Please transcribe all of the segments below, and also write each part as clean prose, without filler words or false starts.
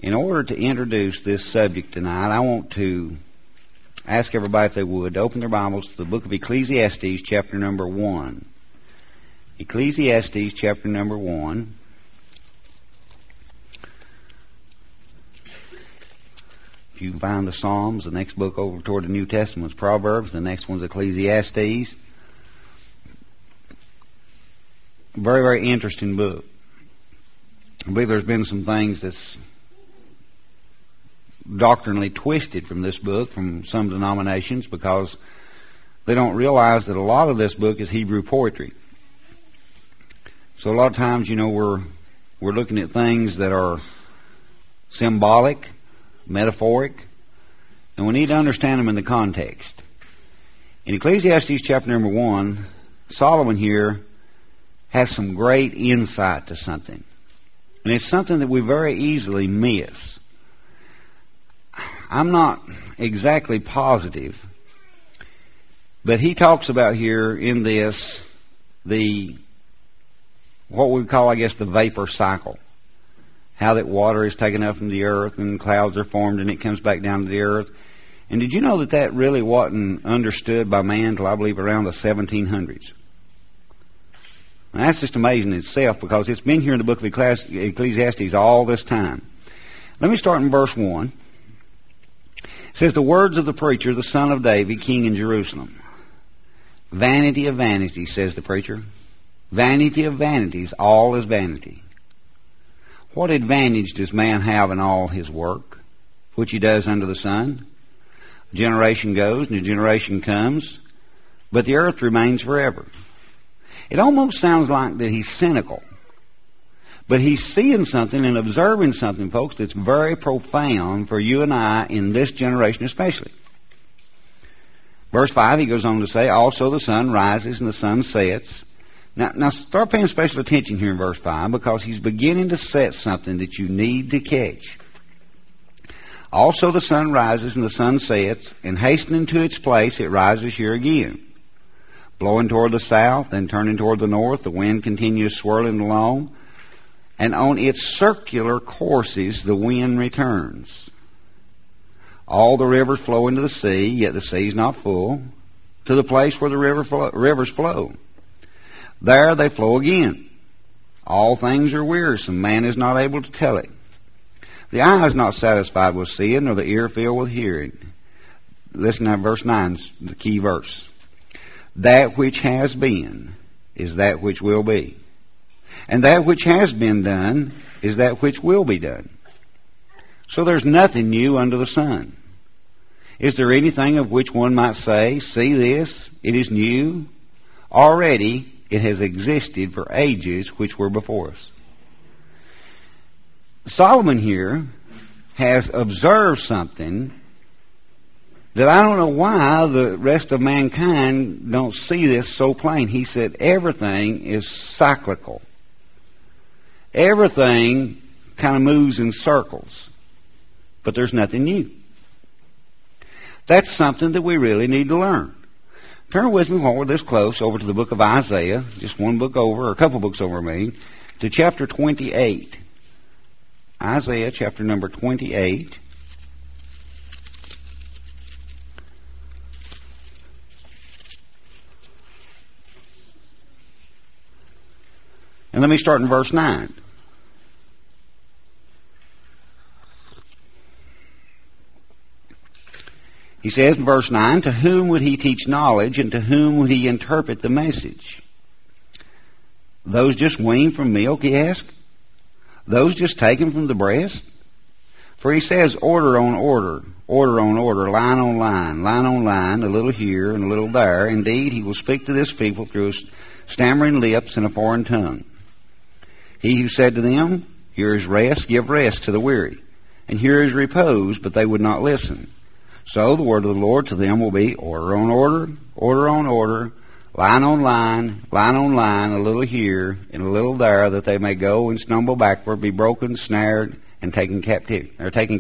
In order to introduce this subject tonight, I want to ask everybody if they would to open their Bibles to the book of Ecclesiastes, chapter number 1. Ecclesiastes, chapter number 1. If you can find the Psalms, the next book over toward the New Testament is Proverbs, the next one's Ecclesiastes. Very, very interesting book. I believe there's been some things that's doctrinally twisted from this book, from some denominations, because they don't realize that a lot of this book is Hebrew poetry. So a lot of times, we're looking at things that are symbolic, metaphoric, and we need to understand them in the context. In Ecclesiastes chapter number 1, Solomon here has some great insight to something. And it's something that we very easily miss. I'm not exactly positive, but he talks about here in this what we call, the vapor cycle. How that water is taken up from the earth and clouds are formed and it comes back down to the earth. And did you know that really wasn't understood by man until I believe around the 1700s? Now, that's just amazing in itself because it's been here in the book of Ecclesiastes all this time. Let me start in verse 1. It says, the words of the preacher, the son of David, king in Jerusalem. Vanity of vanities, says the preacher. Vanity of vanities, all is vanity. What advantage does man have in all his work, which he does under the sun? A generation goes and a generation comes, but the earth remains forever. It almost sounds like that he's cynical. But he's seeing something and observing something, folks, that's very profound for you and I in this generation especially. Verse 5, he goes on to say, also the sun rises and the sun sets. Now start paying special attention here in verse 5 because he's beginning to set something that you need to catch. Also the sun rises and the sun sets, and hastening to its place it rises here again. Blowing toward the south, then turning toward the north, the wind continues swirling along. And on its circular courses the wind returns. All the rivers flow into the sea, yet the sea is not full, to the place where the rivers flow. There they flow again. All things are wearisome, man is not able to tell it. The eye is not satisfied with seeing, nor the ear filled with hearing. Listen to verse 9, the key verse. That which has been is that which will be. And that which has been done is that which will be done. So there's nothing new under the sun. Is there anything of which one might say, see this, it is new? Already it has existed for ages which were before us. Solomon here has observed something that I don't know why the rest of mankind don't see this so plain. He said everything is cyclical. Everything kind of moves in circles, but there's nothing new. That's something that we really need to learn. Turn with me while we're this close over to the book of Isaiah, just one book over, or a couple books over, to chapter 28. Isaiah chapter number 28. And let me start in verse 9. He says in verse 9, to whom would he teach knowledge, and to whom would he interpret the message? Those just weaned from milk, he asks? Those just taken from the breast? For he says, order on order, order on order, line on line, a little here and a little there. Indeed, he will speak to this people through stammering lips and a foreign tongue. He who said to them, here is rest, give rest to the weary. And here is repose, but they would not listen. So the word of the Lord to them will be order on order, order on order, line on line, a little here and a little there, that they may go and stumble backward, be broken, snared, and taken captive.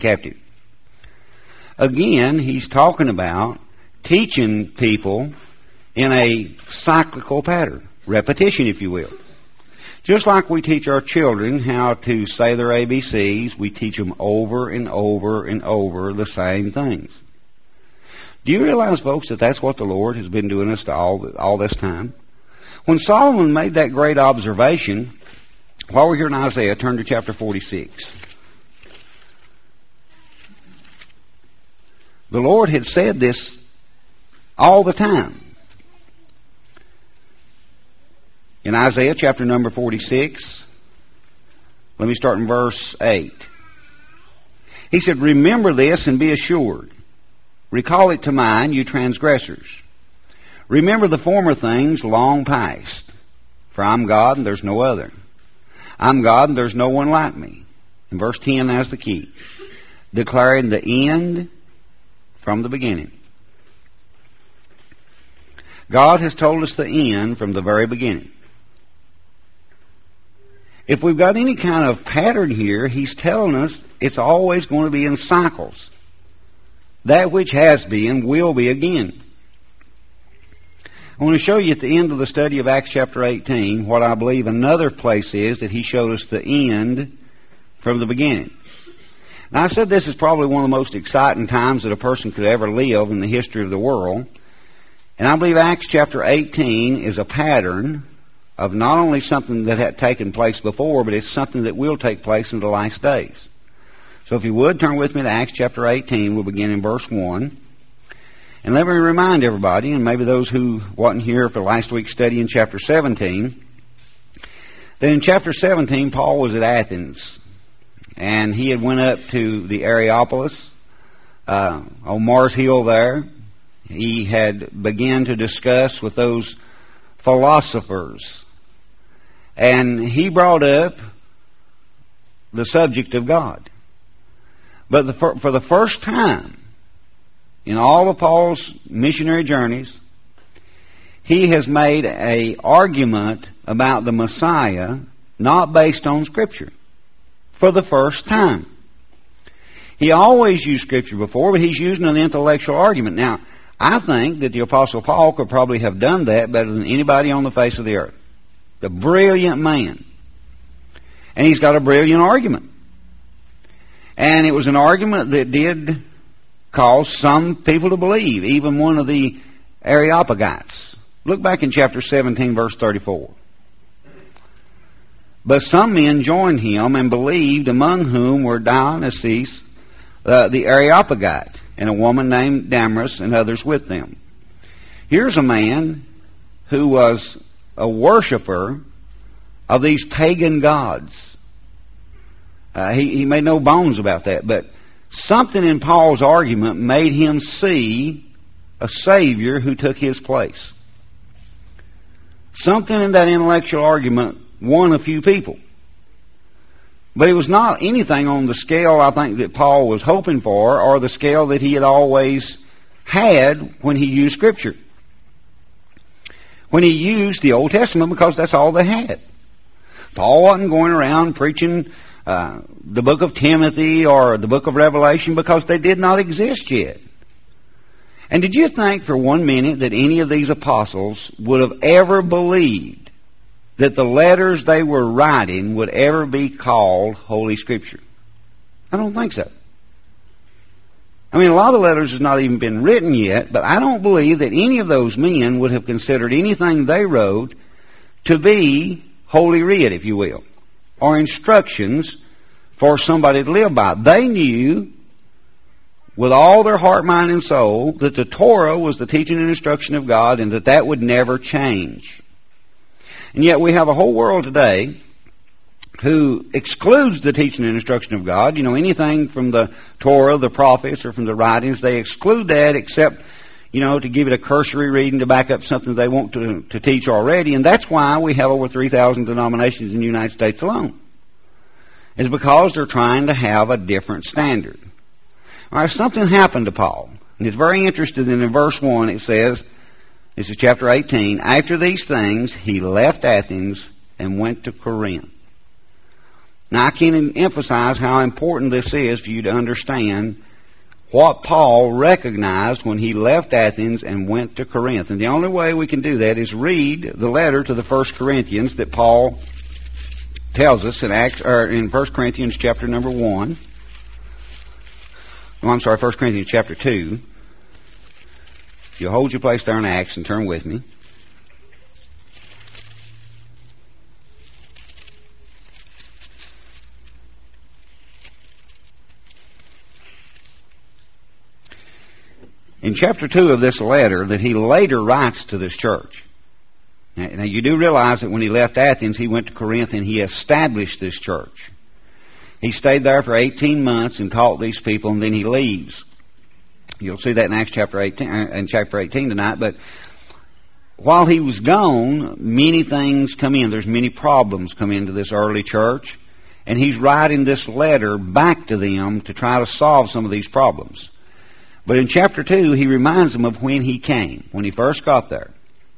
Again, he's talking about teaching people in a cyclical pattern, repetition, if you will. Just like we teach our children how to say their ABCs, we teach them over and over and over the same things. Do you realize, folks, that that's what the Lord has been doing us to all this time? When Solomon made that great observation, while we're here in Isaiah, turn to chapter 46. The Lord had said this all the time. In Isaiah chapter number 46, let me start in verse 8. He said, "Remember this and be assured. Recall it to mind, you transgressors. Remember the former things long past. For I'm God and there's no other. I'm God and there's no one like me." In verse 10, that's the key. Declaring the end from the beginning. God has told us the end from the very beginning. If we've got any kind of pattern here, He's telling us it's always going to be in cycles. That which has been will be again. I want to show you at the end of the study of Acts chapter 18 what I believe another place is that He showed us the end from the beginning. Now, I said this is probably one of the most exciting times that a person could ever live in the history of the world. And I believe Acts chapter 18 is a pattern of not only something that had taken place before, but it's something that will take place in the last days. So if you would, turn with me to Acts chapter 18. We'll begin in verse 1. And let me remind everybody, and maybe those who wasn't here for last week's study in chapter 17, that in chapter 17, Paul was at Athens. And he had went up to the Areopagus, on Mars Hill there. He had begun to discuss with those philosophers. And he brought up the subject of God. But for the first time in all of Paul's missionary journeys, he has made an argument about the Messiah not based on Scripture. For the first time. He always used Scripture before, but he's using an intellectual argument. Now, I think that the Apostle Paul could probably have done that better than anybody on the face of the earth. A brilliant man. And he's got a brilliant argument. And it was an argument that did cause some people to believe, even one of the Areopagites. Look back in chapter 17, verse 34. "But some men joined him and believed, among whom were Dionysius the Areopagite, and a woman named Damaris, and others with them." Here's a man who was a worshiper of these pagan gods. He made no bones about that, but something in Paul's argument made him see a Savior who took his place. Something in that intellectual argument won a few people. But it was not anything on the scale, I think, that Paul was hoping for, or the scale that he had always had when he used Scripture. When he used the Old Testament, because that's all they had. Paul wasn't going around preaching the book of Timothy or the book of Revelation because they did not exist yet. And did you think for one minute that any of these apostles would have ever believed that the letters they were writing would ever be called Holy Scripture? I don't think so. I mean, a lot of the letters has not even been written yet, but I don't believe that any of those men would have considered anything they wrote to be Holy Writ, if you will, or instructions for somebody to live by. They knew with all their heart, mind, and soul that the Torah was the teaching and instruction of God and that would never change. And yet we have a whole world today who excludes the teaching and instruction of God. You know, anything from the Torah, the prophets, or from the writings, they exclude that except, you know, to give it a cursory reading to back up something they want to teach already. And that's why we have over 3,000 denominations in the United States alone. It's because they're trying to have a different standard. All right, something happened to Paul. And it's very interesting. In verse 1 it says, this is chapter 18, after these things he left Athens and went to Corinth. Now I can't emphasize how important this is for you to understand what Paul recognized when he left Athens and went to Corinth. And the only way we can do that is read the letter to the 1 Corinthians that Paul tells us in 1 Corinthians chapter number 1. No, I'm sorry, 1 Corinthians chapter 2. You'll hold your place there in Acts and turn with me. In chapter 2 of this letter that he later writes to this church. Now you do realize that when he left Athens, he went to Corinth and he established this church. He stayed there for 18 months and taught these people, and then he leaves. You'll see that in Acts chapter 18 tonight. But while he was gone, many things come in. There's many problems come into this early church. And he's writing this letter back to them to try to solve some of these problems. But in chapter 2, he reminds them of when he came, when he first got there.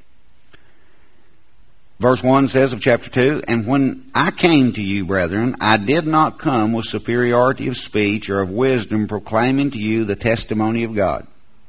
Verse 1 says of chapter 2, "And when I came to you, brethren, I did not come with superiority of speech or of wisdom, proclaiming to you the testimony of God."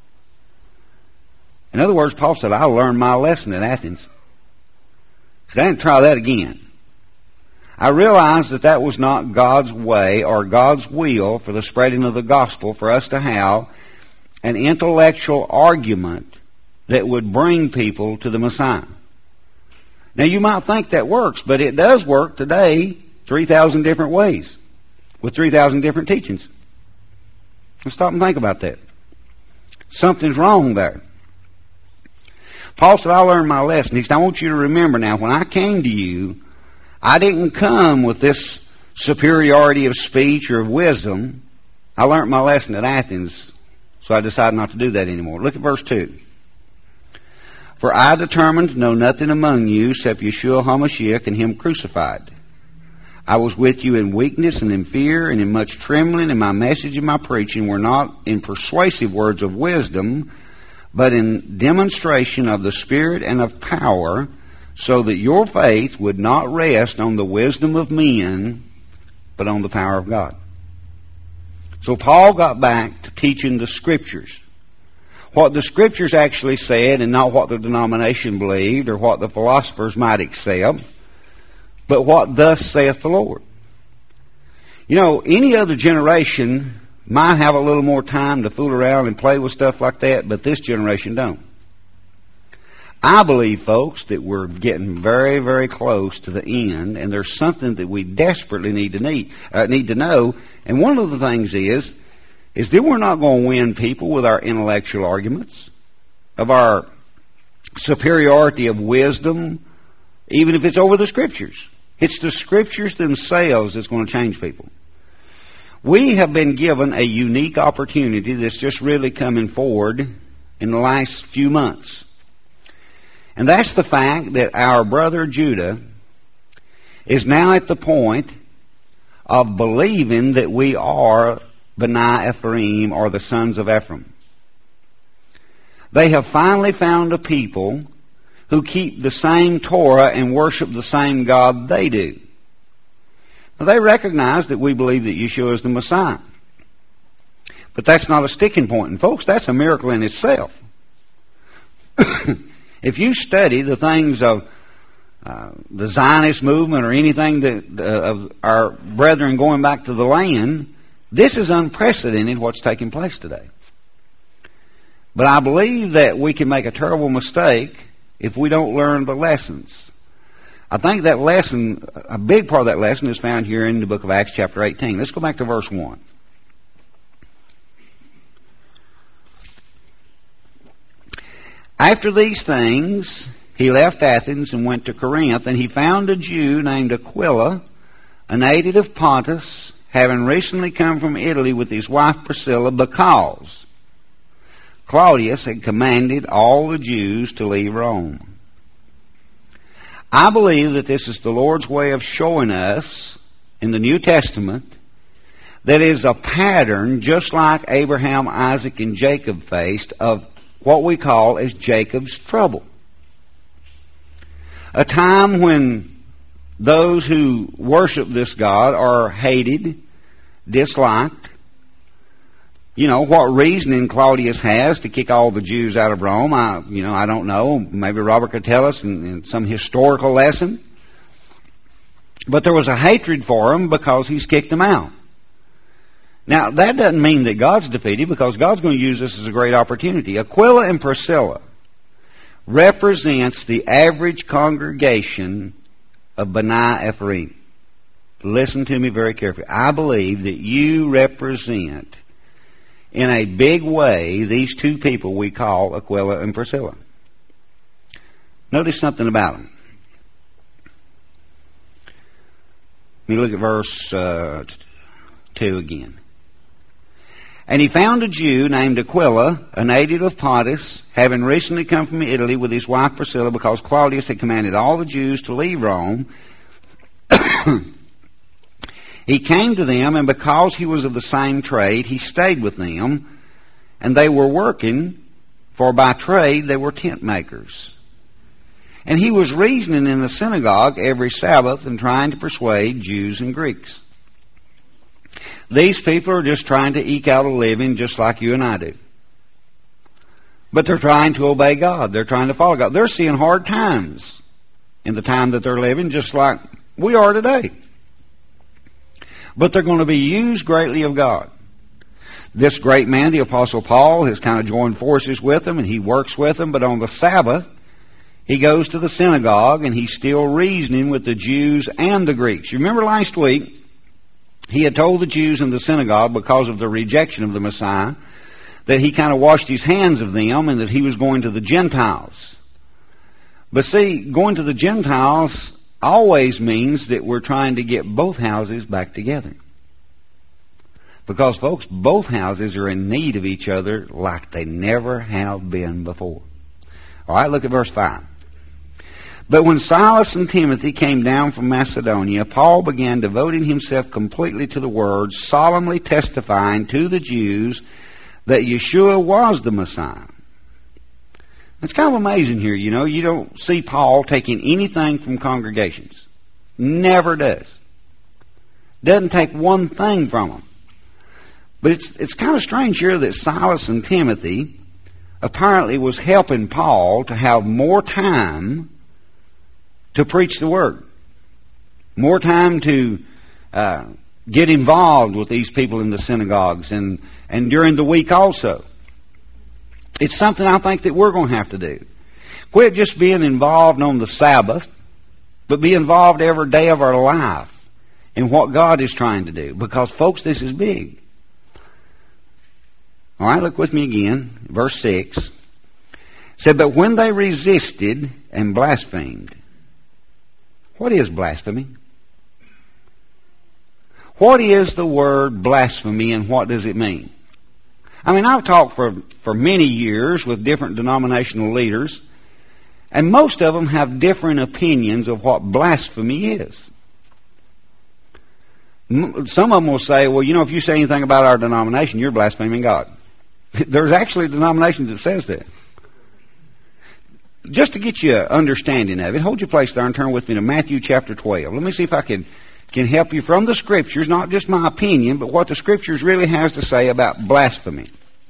In other words, Paul said, I learned my lesson at Athens. He said, I didn't try that again. I realized that that was not God's way or God's will for the spreading of the gospel for us to have an intellectual argument that would bring people to the Messiah. Now, you might think that works, but it does work today 3,000 different ways with 3,000 different teachings. Let's stop and think about that. Something's wrong there. Paul said, I learned my lesson. He said, I want you to remember now, when I came to you, I didn't come with this superiority of speech or of wisdom. I learned my lesson at Athens, so I decided not to do that anymore. Look at verse 2. "For I determined to know nothing among you except Yeshua HaMashiach and Him crucified. I was with you in weakness and in fear and in much trembling, and my message and my preaching were not in persuasive words of wisdom, but in demonstration of the Spirit and of power, so that your faith would not rest on the wisdom of men, but on the power of God." So Paul got back to teaching the Scriptures. What the Scriptures actually said, and not what the denomination believed or what the philosophers might accept, but what thus saith the Lord. You know, any other generation might have a little more time to fool around and play with stuff like that, but this generation don't. I believe, folks, that we're getting very, very close to the end, and there's something that we desperately need to know. And one of the things is that we're not going to win people with our intellectual arguments, of our superiority of wisdom, even if it's over the Scriptures. It's the Scriptures themselves that's going to change people. We have been given a unique opportunity that's just really coming forward in the last few months. And that's the fact that our brother Judah is now at the point of believing that we are B'nai Ephraim, or the sons of Ephraim. They have finally found a people who keep the same Torah and worship the same God they do. Now, they recognize that we believe that Yeshua is the Messiah. But that's not a sticking point. And folks, that's a miracle in itself. If you study the things of the Zionist movement or anything that of our brethren going back to the land, this is unprecedented what's taking place today. But I believe that we can make a terrible mistake if we don't learn the lessons. I think that lesson, a big part of that lesson, is found here in the book of Acts chapter 18. Let's go back to verse 1. "After these things, he left Athens and went to Corinth, and he found a Jew named Aquila, a native of Pontus, having recently come from Italy with his wife Priscilla, because Claudius had commanded all the Jews to leave Rome." I believe that this is the Lord's way of showing us in the New Testament that is a pattern, just like Abraham, Isaac, and Jacob faced, of what we call as Jacob's trouble. A time when those who worship this God are hated, disliked. You know, what reasoning Claudius has to kick all the Jews out of Rome, I don't know. Maybe Robert could tell us in some historical lesson. But there was a hatred for him because he's kicked them out. Now, that doesn't mean that God's defeated, because God's going to use this as a great opportunity. Aquila and Priscilla represents the average congregation of B'nai Ephraim. Listen to me very carefully. I believe that you represent, in a big way, these two people we call Aquila and Priscilla. Notice something about them. Let me look at verse 2 again. And he found a Jew named Aquila, a native of Pontus, having recently come from Italy with his wife Priscilla, because Claudius had commanded all the Jews to leave Rome. He came to them, and because he was of the same trade, he stayed with them, and they were working, for by trade they were tent makers. And he was reasoning in the synagogue every Sabbath and trying to persuade Jews and Greeks. These people are just trying to eke out a living just like you and I do. But they're trying to obey God. They're trying to follow God. They're seeing hard times in the time that they're living, just like we are today. But they're going to be used greatly of God. This great man, the Apostle Paul, has kind of joined forces with them, and he works with them. But on the Sabbath, he goes to the synagogue, and he's still reasoning with the Jews and the Greeks. You remember last week, he had told the Jews in the synagogue, because of the rejection of the Messiah, that he kind of washed his hands of them and that he was going to the Gentiles. But see, going to the Gentiles always means that we're trying to get both houses back together. Because, folks, both houses are in need of each other like they never have been before. All right, look at verse 5. But when Silas and Timothy came down from Macedonia, Paul began devoting himself completely to the word, solemnly testifying to the Jews that Yeshua was the Messiah. It's kind of amazing here, you know. You don't see Paul taking anything from congregations. Never does. Doesn't take one thing from them. But it's kind of strange here that Silas and Timothy apparently was helping Paul to have more time to preach the Word. More time to get involved with these people in the synagogues and during the week also. It's something I think that we're going to have to do. Quit just being involved on the Sabbath, but be involved every day of our life in what God is trying to do. Because, folks, this is big. All right, look with me again. Verse 6. It said, but when they resisted and blasphemed. What is blasphemy? What is the word blasphemy, and what does it mean? I mean, I've talked for many years with different denominational leaders, and most of them have different opinions of what blasphemy is. Some of them will say, well, you know, if you say anything about our denomination, you're blaspheming God. There's actually denominations that says that. Just to get you an understanding of it, hold your place there and turn with me to Matthew chapter 12. Let me see if I can help you from the Scriptures, not just my opinion, but what the Scriptures really has to say about blasphemy.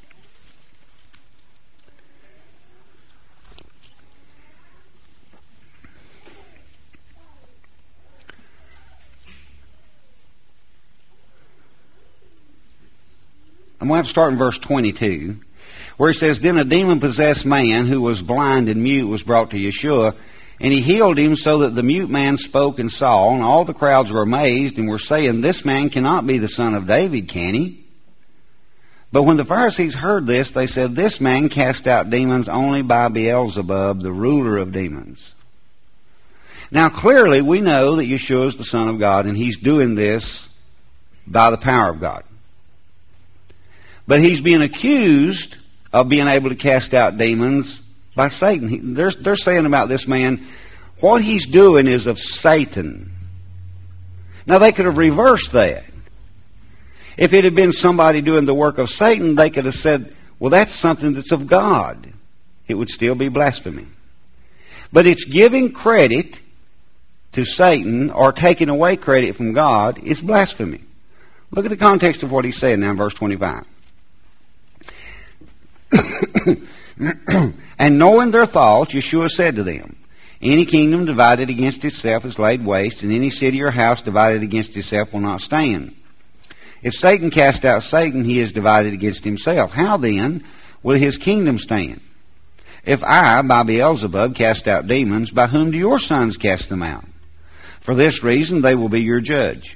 I'm going to have to start in verse 22, where it says, then a demon-possessed man who was blind and mute was brought to Yeshua, and he healed him so that the mute man spoke and saw, and all the crowds were amazed and were saying, this man cannot be the son of David, can he? But when the Pharisees heard this, they said, this man cast out demons only by Beelzebub, the ruler of demons. Now clearly we know that Yeshua is the Son of God, and he's doing this by the power of God. But he's being accused of being able to cast out demons by Satan. They're saying about this man, what he's doing is of Satan. Now they could have reversed that. If it had been somebody doing the work of Satan, they could have said, well, that's something that's of God. It would still be blasphemy. But it's giving credit to Satan or taking away credit from God is blasphemy. Look at the context of what he's saying now in verse 25. And knowing their thoughts, Yeshua said to them, Any kingdom divided against itself is laid waste, and any city or house divided against itself will not stand. If Satan cast out Satan, he is divided against himself. How then will his kingdom stand? If I, by Beelzebub, cast out demons, by whom do your sons cast them out? For this reason they will be your judges.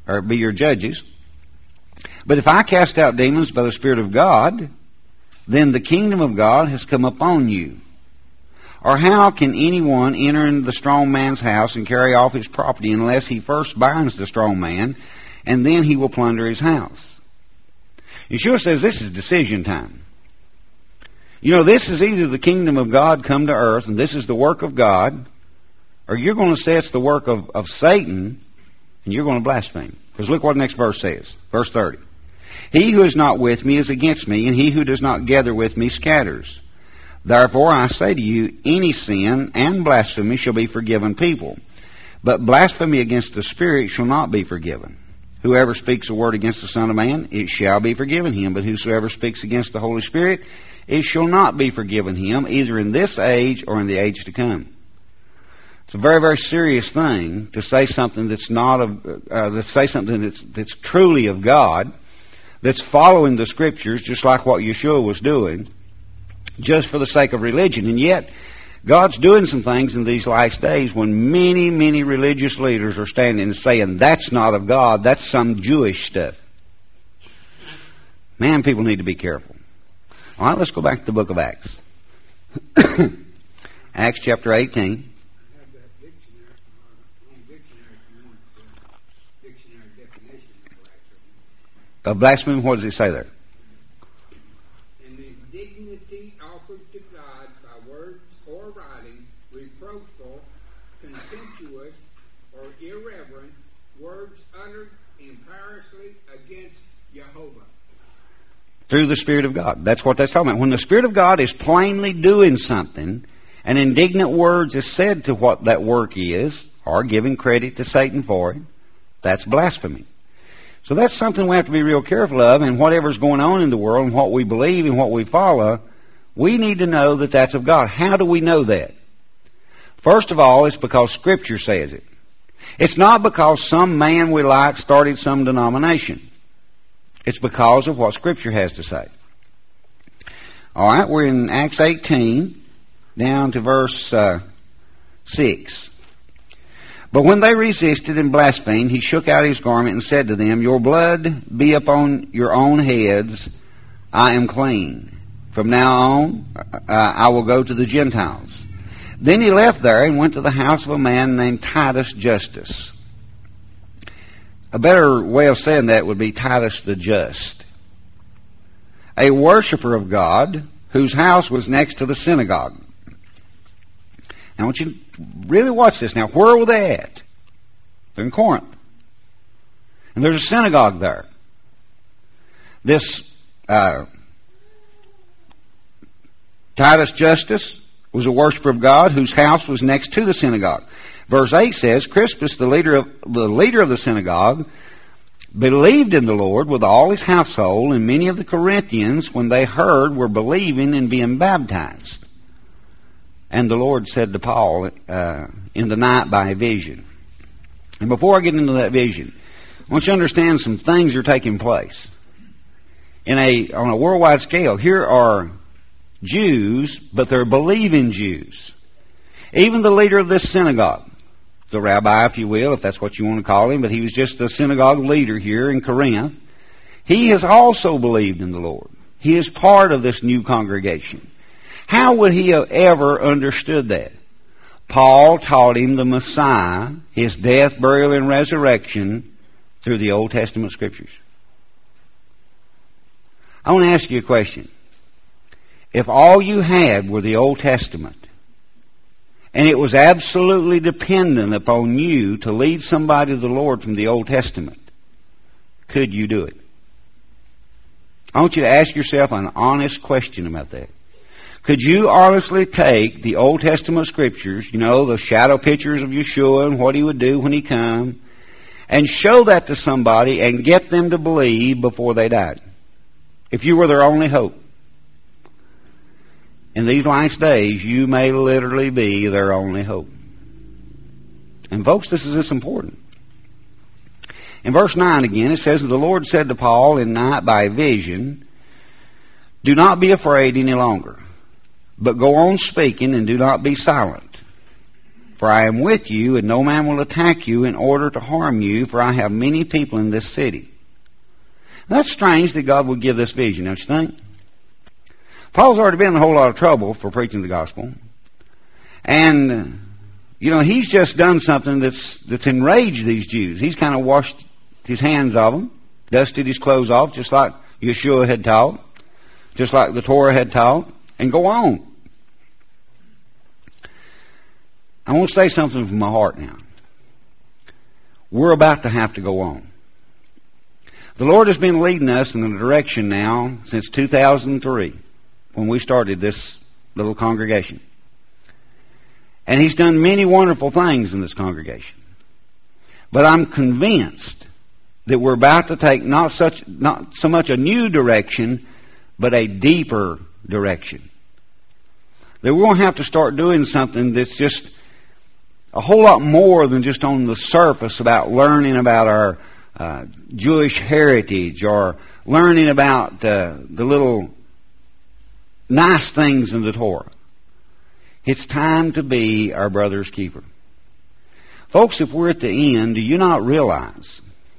But if I cast out demons by the Spirit of God, then the kingdom of God has come upon you. Or how can anyone enter into the strong man's house and carry off his property unless he first binds the strong man, and then he will plunder his house? Yeshua says this is decision time. You know, this is either the kingdom of God come to earth, and this is the work of God, or you're going to say it's the work of Satan, and you're going to blaspheme. Because look what the next verse says. Verse 30. He who is not with me is against me, and he who does not gather with me scatters. Therefore I say to you, any sin and blasphemy shall be forgiven people, but blasphemy against the Spirit shall not be forgiven. Whoever speaks a word against the Son of Man, it shall be forgiven him, but whosoever speaks against the Holy Spirit, it shall not be forgiven him, either in this age or in the age to come. It's a very, very serious thing to say something that's not that's truly of God, that's following the Scriptures, just like what Yeshua was doing, just for the sake of religion. And yet, God's doing some things in these last days when many, many religious leaders are standing and saying, that's not of God, that's some Jewish stuff. Man, people need to be careful. All right, let's go back to the book of Acts. Acts chapter 18. Of blasphemy, what does it say there? An indignity offered to God by words or writing, reproachful, contemptuous, or irreverent, words uttered imperiously against Jehovah. Through the Spirit of God. That's what that's talking about. When the Spirit of God is plainly doing something, and indignant words is said to what that work is, or giving credit to Satan for it, that's blasphemy. So that's something we have to be real careful of, and whatever's going on in the world and what we believe and what we follow, we need to know that that's of God. How do we know that? First of all, it's because Scripture says it. It's not because some man we like started some denomination. It's because of what Scripture has to say. All right, we're in Acts 18, down to verse 6. But when they resisted and blasphemed, he shook out his garment and said to them, your blood be upon your own heads. I am clean. From now on, I will go to the Gentiles. Then he left there and went to the house of a man named Titus Justus. A better way of saying that would be Titus the Just, a worshiper of God whose house was next to the synagogue. Now I want you to really watch this. Now, where were they at? They're in Corinth. And there's a synagogue there. This Titus Justus was a worshiper of God whose house was next to the synagogue. Verse 8 says, Crispus, the leader of the synagogue, believed in the Lord with all his household, and many of the Corinthians, when they heard, were believing and being baptized. And the Lord said to Paul in the night by a vision. And before I get into that vision, I want you to understand some things are taking place. On a worldwide scale, here are Jews, but they're believing Jews. Even the leader of this synagogue, the rabbi, if you will, if that's what you want to call him, but he was just a synagogue leader here in Corinth, he has also believed in the Lord. He is part of this new congregation. How would he have ever understood that? Paul taught him the Messiah, his death, burial, and resurrection through the Old Testament Scriptures. I want to ask you a question. If all you had were the Old Testament, and it was absolutely dependent upon you to lead somebody to the Lord from the Old Testament, could you do it? I want you to ask yourself an honest question about that. Could you honestly take the Old Testament Scriptures, the shadow pictures of Yeshua and what he would do when he come, and show that to somebody and get them to believe before they died? If you were their only hope. In these last days, you may literally be their only hope. And folks, this is important. In verse 9 again, it says, "The Lord said to Paul in night by a vision, Do not be afraid any longer, but go on speaking and do not be silent. For I am with you, and no man will attack you in order to harm you, for I have many people in this city." Now, that's strange that God would give this vision, don't you think? Paul's already been in a whole lot of trouble for preaching the gospel. And, he's just done something that's enraged these Jews. He's kind of washed his hands of them, dusted his clothes off, just like Yeshua had taught, just like the Torah had taught, and go on. I want to say something from my heart now. We're about to have to go on. The Lord has been leading us in a direction now since 2003, when we started this little congregation. And He's done many wonderful things in this congregation. But I'm convinced that we're about to take not so much a new direction, but a deeper direction. That we're going to have to start doing something that's just a whole lot more than just on the surface about learning about our Jewish heritage or learning about the little nice things in the Torah. It's time to be our brother's keeper. Folks, if we're at the end, do you not realize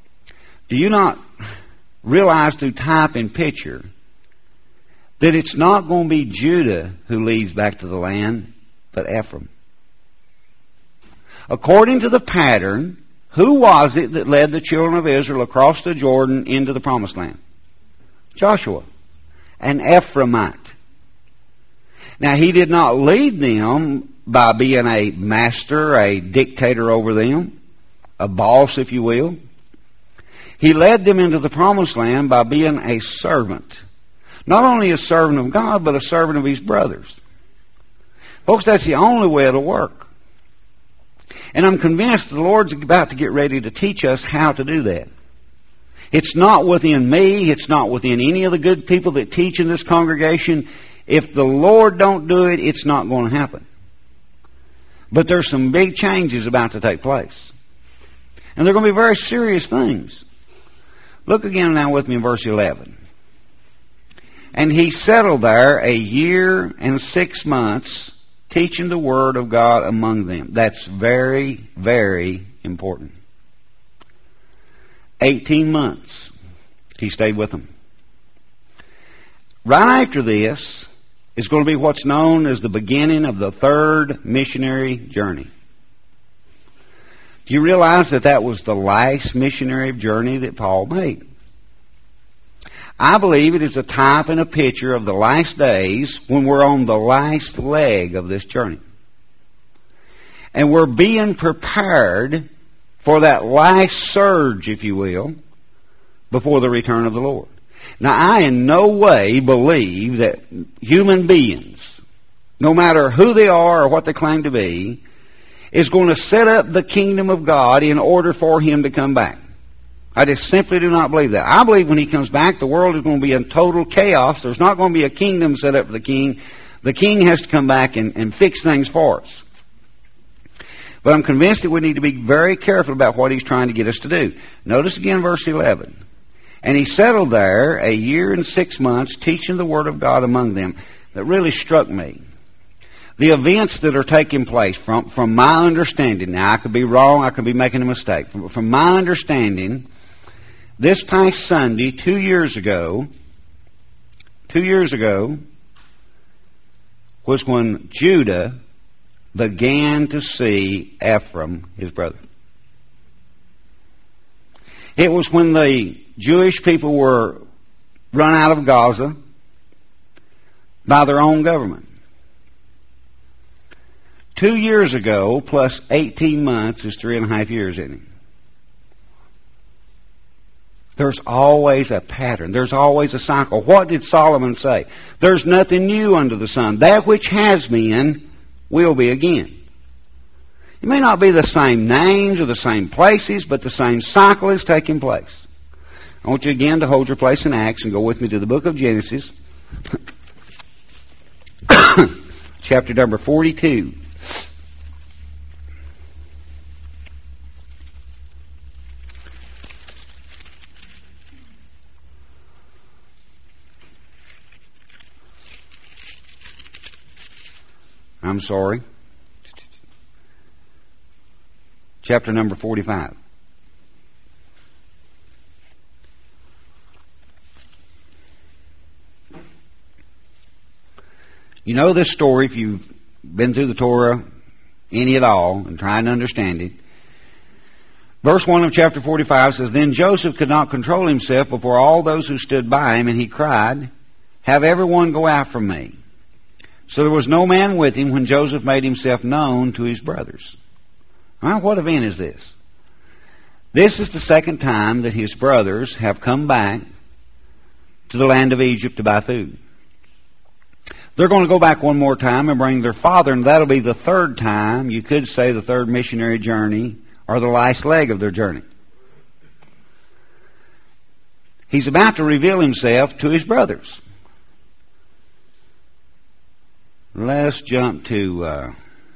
through type and picture that it's not going to be Judah who leads back to the land, but Ephraim? According to the pattern, who was it that led the children of Israel across the Jordan into the promised land? Joshua, an Ephraimite. Now, he did not lead them by being a master, a dictator over them, a boss, if you will. He led them into the promised land by being a servant. Not only a servant of God, but a servant of his brothers. Folks, that's the only way it'll work. And I'm convinced the Lord's about to get ready to teach us how to do that. It's not within me. It's not within any of the good people that teach in this congregation. If the Lord don't do it, it's not going to happen. But there's some big changes about to take place. And they're going to be very serious things. Look again now with me in verse 11. "And he settled there 1 year and 6 months, teaching the word of God among them." That's very, very important. 18 months he stayed with them. Right after this is going to be what's known as the beginning of the third missionary journey. Do you realize that was the last missionary journey that Paul made? I believe it is a type and a picture of the last days when we're on the last leg of this journey. And we're being prepared for that last surge, if you will, before the return of the Lord. Now, I in no way believe that human beings, no matter who they are or what they claim to be, is going to set up the kingdom of God in order for Him to come back. I just simply do not believe that. I believe when He comes back, the world is going to be in total chaos. There's not going to be a kingdom set up for the king. The king has to come back and fix things for us. But I'm convinced that we need to be very careful about what He's trying to get us to do. Notice again verse 11. "And he settled there 1 year and 6 months, teaching the word of God among them." That really struck me. The events that are taking place, from my understanding, now I could be wrong, I could be making a mistake. From my understanding, this past Sunday, 2 years ago, was when Judah began to see Ephraim, his brother. It was when the Jewish people were run out of Gaza by their own government. 2 years ago, plus 18 months is 3.5 years, isn't it? There's always a pattern. There's always a cycle. What did Solomon say? There's nothing new under the sun. That which has been will be again. It may not be the same names or the same places, but the same cycle is taking place. I want you again to hold your place in Acts and go with me to the book of Genesis, chapter number 42. I'm sorry. Chapter number 45. You know this story if you've been through the Torah, any at all, and trying to understand it. Verse 1 of chapter 45 says, Then Joseph could not control himself before all those who stood by him, and he cried, Have everyone go out from me. So there was no man with him when Joseph made himself known to his brothers. Now, what event is this? This is the second time that his brothers have come back to the land of Egypt to buy food. They're going to go back one more time and bring their father, and that'll be the third time, you could say the third missionary journey, or the last leg of their journey. He's about to reveal himself to his brothers. Let's jump to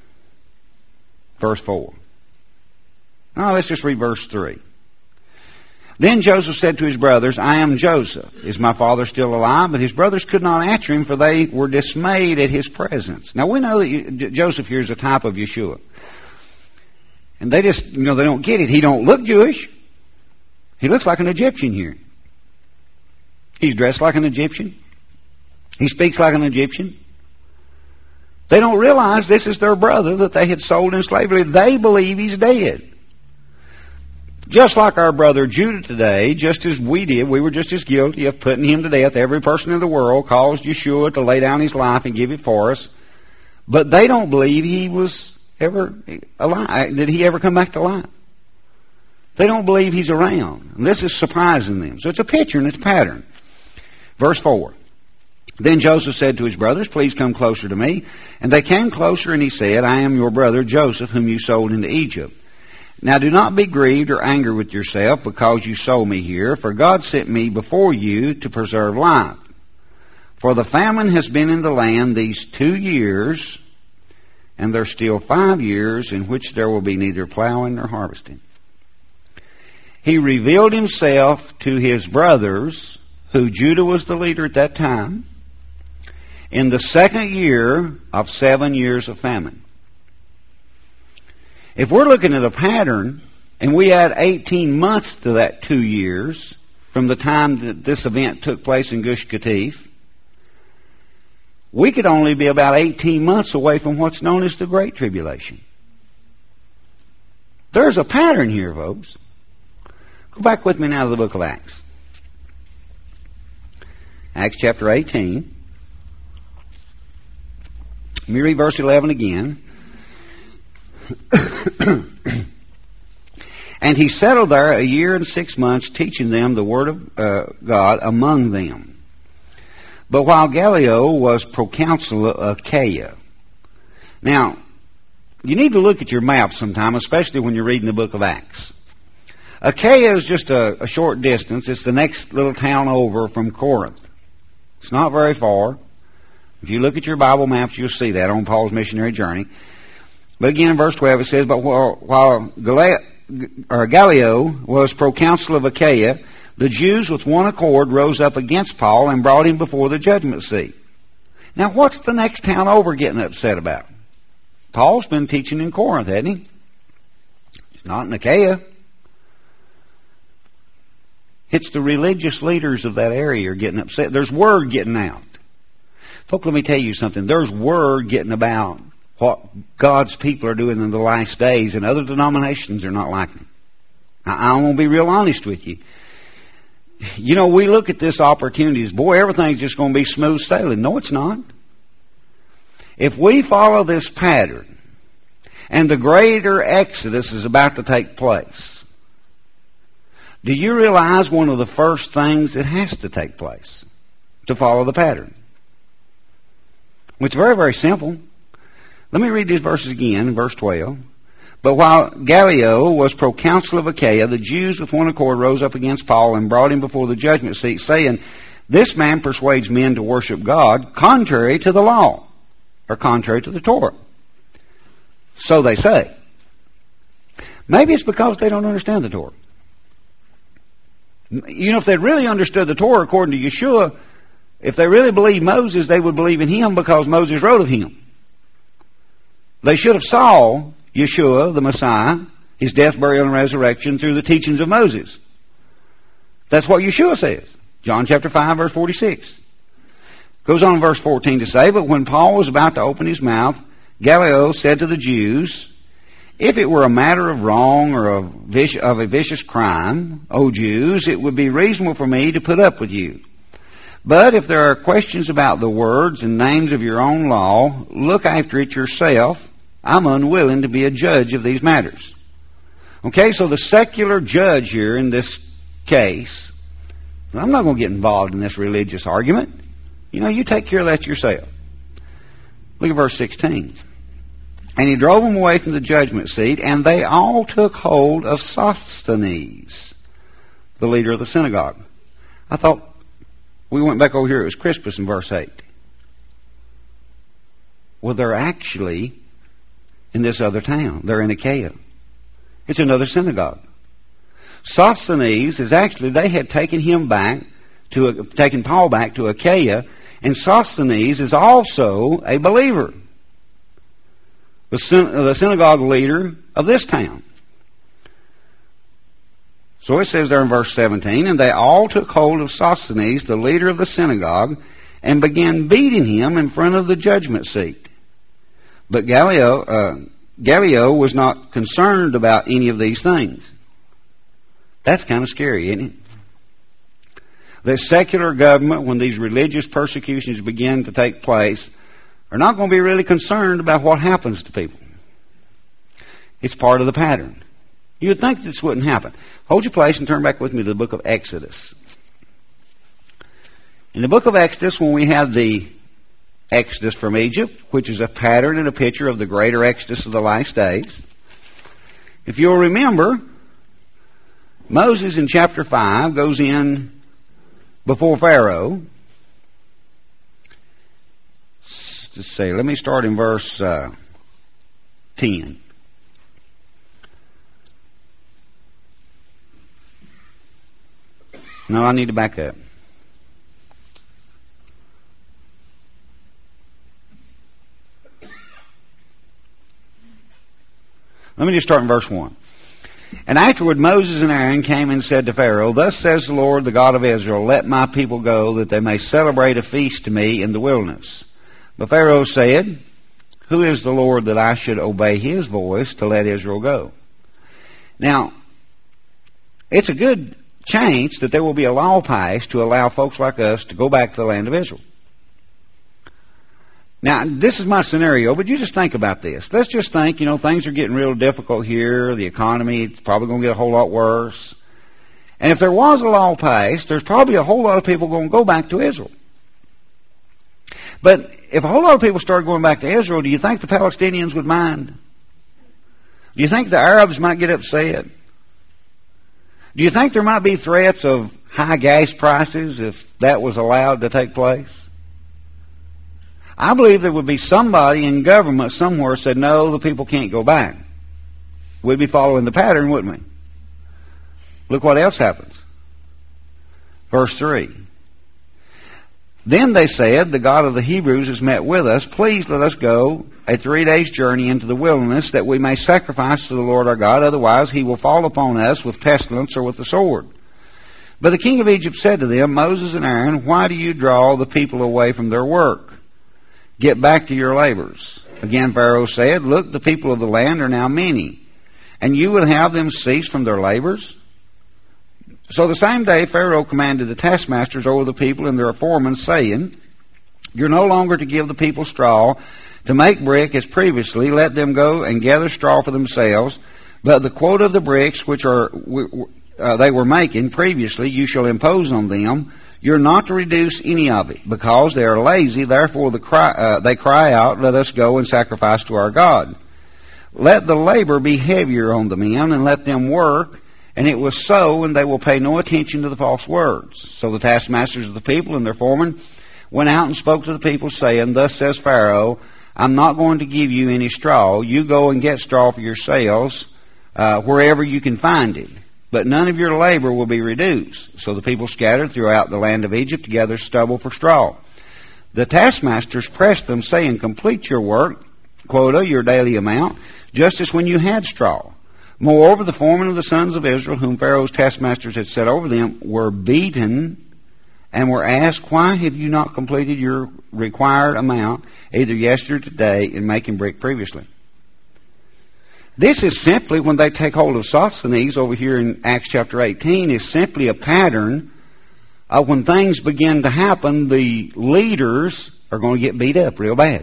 verse 4. No, let's just read verse 3. Then Joseph said to his brothers, I am Joseph. Is my father still alive? But his brothers could not answer him, for they were dismayed at his presence. Now we know that Joseph here is a type of Yeshua. And they just, they don't get it. He don't look Jewish. He looks like an Egyptian here. He's dressed like an Egyptian. He speaks like an Egyptian. They don't realize this is their brother that they had sold in slavery. They believe he's dead. Just like our brother Judah today, just as we did, we were just as guilty of putting him to death. Every person in the world caused Yeshua to lay down his life and give it for us. But they don't believe he was ever alive. Did he ever come back to life? They don't believe he's around. And this is surprising them. So it's a picture and it's a pattern. Verse 4. Then Joseph said to his brothers, Please come closer to me. And they came closer, and he said, I am your brother Joseph, whom you sold into Egypt. Now do not be grieved or angry with yourself because you sold me here, for God sent me before you to preserve life. For the famine has been in the land these 2 years, and there are still 5 years in which there will be neither plowing nor harvesting. He revealed himself to his brothers, who Judah was the leader at that time, in the second year of 7 years of famine. If we're looking at a pattern, and we add 18 months to that 2 years, from the time that this event took place in Gush Katif, we could only be about 18 months away from what's known as the Great Tribulation. There's a pattern here, folks. Go back with me now to the book of Acts. Acts chapter 18. Let me read verse 11 again. And he settled there 1 year and 6 months, teaching them the word of God among them. But while Gallio was proconsul of Achaia. Now, you need to look at your map sometime, especially when you're reading the book of Acts. Achaia is just a short distance. It's the next little town over from Corinth. It's not very far. If you look at your Bible maps, you'll see that on Paul's missionary journey. But again, in verse 12, it says, But while Gallio was proconsul of Achaia, the Jews with one accord rose up against Paul and brought him before the judgment seat. Now, what's the next town over getting upset about? Paul's been teaching in Corinth, hasn't he? It's not in Achaia. It's the religious leaders of that area are getting upset. There's word getting out. Folks, let me tell you something. There's word getting about what God's people are doing in the last days, and other denominations are not liking it. I'm going to be real honest with you. We look at this opportunity as, boy, everything's just going to be smooth sailing. No, it's not. If we follow this pattern, and the greater exodus is about to take place, do you realize one of the first things that has to take place to follow the pattern? It's very, very simple. Let me read these verses again, verse 12. But while Gallio was proconsul of Achaia, the Jews with one accord rose up against Paul and brought him before the judgment seat, saying, This man persuades men to worship God contrary to the law, or contrary to the Torah. So they say. Maybe it's because they don't understand the Torah. If they really understood the Torah according to Yeshua, if they really believed Moses, they would believe in him because Moses wrote of him. They should have saw Yeshua, the Messiah, his death, burial, and resurrection through the teachings of Moses. That's what Yeshua says. John chapter 5, verse 46. Goes on in verse 14 to say, but when Paul was about to open his mouth, Gallio said to the Jews, if it were a matter of wrong or of a vicious crime, O Jews, it would be reasonable for me to put up with you. But if there are questions about the words and names of your own law, look after it yourself. I'm unwilling to be a judge of these matters. Okay, so the secular judge here in this case, I'm not going to get involved in this religious argument. You know, you take care of that yourself. Look at verse 16. And he drove them away from the judgment seat, and they all took hold of Sosthenes, the leader of the synagogue. I thought we went back over here, it was Crispus in verse 8. Well, they're actually in this other town. They're in Achaia. It's another synagogue. Sosthenes is actually, they had taken taken Paul back to Achaia, and Sosthenes is also a believer. The synagogue leader of this town. So it says there in verse 17, and they all took hold of Sosthenes, the leader of the synagogue, and began beating him in front of the judgment seat. But Gallio was not concerned about any of these things. That's kind of scary, isn't it? The secular government, when these religious persecutions begin to take place, are not going to be really concerned about what happens to people. It's part of the pattern. You would think this wouldn't happen. Hold your place and turn back with me to the book of Exodus. In the book of Exodus, when we have the Exodus from Egypt, which is a pattern and a picture of the greater Exodus of the last days, if you'll remember, Moses in chapter 5 goes in before Pharaoh. Let's see, let me start in verse 10. No, I need to back up. Let me just start in verse 1. And afterward Moses and Aaron came and said to Pharaoh, thus says the Lord, the God of Israel, let my people go, that they may celebrate a feast to me in the wilderness. But Pharaoh said, who is the Lord that I should obey his voice to let Israel go? Now, it's a good chance that there will be a law passed to allow folks like us to go back to the land of Israel. Now, this is my scenario, but you just think about this. Let's just think, things are getting real difficult here. The economy is probably going to get a whole lot worse. And if there was a law passed, there's probably a whole lot of people going to go back to Israel. But if a whole lot of people started going back to Israel, do you think the Palestinians would mind? Do you think the Arabs might get upset? Do you think there might be threats of high gas prices if that was allowed to take place? I believe there would be somebody in government somewhere said, no, the people can't go back. We'd be following the pattern, wouldn't we? Look what else happens. Verse 3. Then they said, the God of the Hebrews has met with us. Please let us go a 3 days' journey into the wilderness, that we may sacrifice to the Lord our God. Otherwise he will fall upon us with pestilence or with the sword. But the king of Egypt said to them, Moses and Aaron, why do you draw the people away from their work? Get back to your labors. Again Pharaoh said, look, the people of the land are now many, and you would have them cease from their labors? So the same day Pharaoh commanded the taskmasters over the people and their foremen, saying, you're no longer to give the people straw to make brick as previously. Let them go and gather straw for themselves. But the quota of the bricks which they were making previously, you shall impose on them. You're not to reduce any of it, because they are lazy. Therefore they cry out, let us go and sacrifice to our God. Let the labor be heavier on the men, and let them work. And it was so, and they will pay no attention to the false words. So the taskmasters of the people and their foremen went out and spoke to the people, saying, thus says Pharaoh, I'm not going to give you any straw. You go and get straw for yourselves wherever you can find it. But none of your labor will be reduced. So the people scattered throughout the land of Egypt to gather stubble for straw. The taskmasters pressed them, saying, complete your work, quota, your daily amount, just as when you had straw. Moreover, the foremen of the sons of Israel, whom Pharaoh's taskmasters had set over them, were beaten and were asked, why have you not completed your required amount, either yesterday or today, in making brick previously? This is simply, when they take hold of Sosthenes over here in Acts chapter 18, is simply a pattern of when things begin to happen, the leaders are going to get beat up real bad.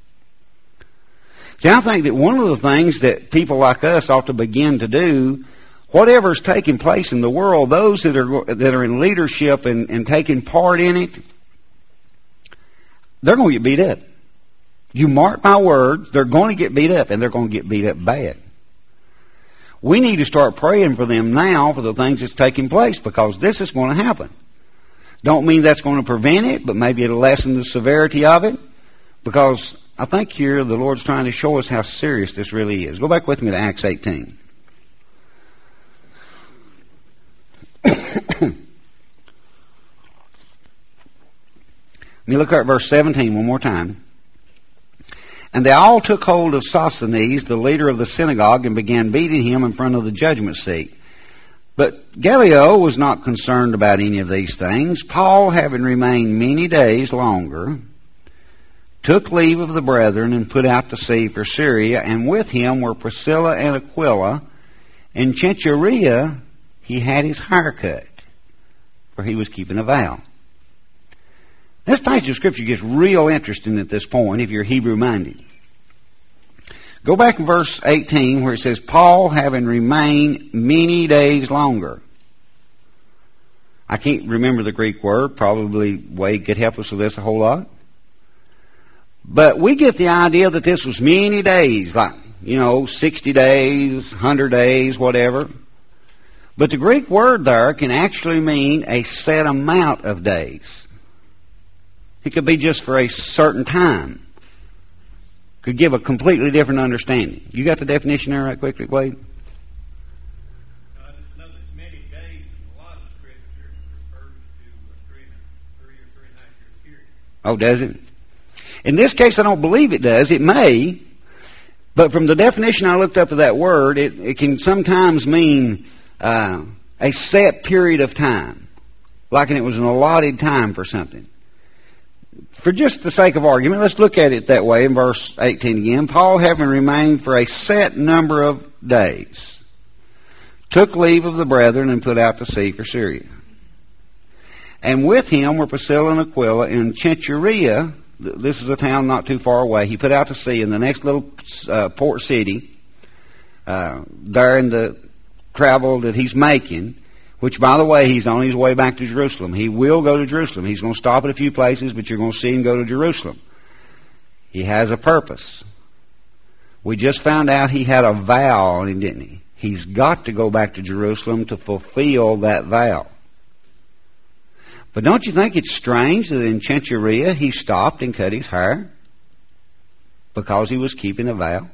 See, I think that one of the things that people like us ought to begin to do, whatever's taking place in the world, those that are in leadership and taking part in it, they're going to get beat up. You mark my words, they're going to get beat up, and they're going to get beat up bad. We need to start praying for them now for the things that's taking place, because this is going to happen. Don't mean that's going to prevent it, but maybe it'll lessen the severity of it, because I think here the Lord's trying to show us how serious this really is. Go back with me to Acts 18. Let me look at verse 17 one more time. And they all took hold of Sosthenes, the leader of the synagogue, and began beating him in front of the judgment seat. But Gallio was not concerned about any of these things. Paul, having remained many days longer, took leave of the brethren and put out to sea for Syria, and with him were Priscilla and Aquila. In Cenchrea he had his hair cut, for he was keeping a vow. This passage of Scripture gets real interesting at this point if you're Hebrew-minded. Go back in verse 18 where it says, Paul having remained many days longer. I can't remember the Greek word. Probably Wade could help us with this a whole lot. But we get the idea that this was many days, like, 60 days, 100 days, whatever. But the Greek word there can actually mean a set amount of days. It could be just for a certain time. Could give a completely different understanding. You got the definition there right quickly, Wade? I just know that many days in a lot of Scripture refers to a 3 or 3.5 year period. Oh, does it? In this case, I don't believe it does. It may. But from the definition I looked up of that word, it can sometimes mean a set period of time. Like it was an allotted time for something. For just the sake of argument, let's look at it that way in verse 18 again. Paul, having remained for a set number of days, took leave of the brethren and put out to sea for Syria. And with him were Priscilla and Aquila in Cenchrea. This is a town not too far away. He put out to sea in the next little port city there in the travel that he's making, which, by the way, he's on his way back to Jerusalem. He will go to Jerusalem. He's going to stop at a few places, but you're going to see him go to Jerusalem. He has a purpose. We just found out he had a vow on him, didn't he? He's got to go back to Jerusalem to fulfill that vow. But don't you think it's strange that in Cenchrea he stopped and cut his hair because he was keeping a vow?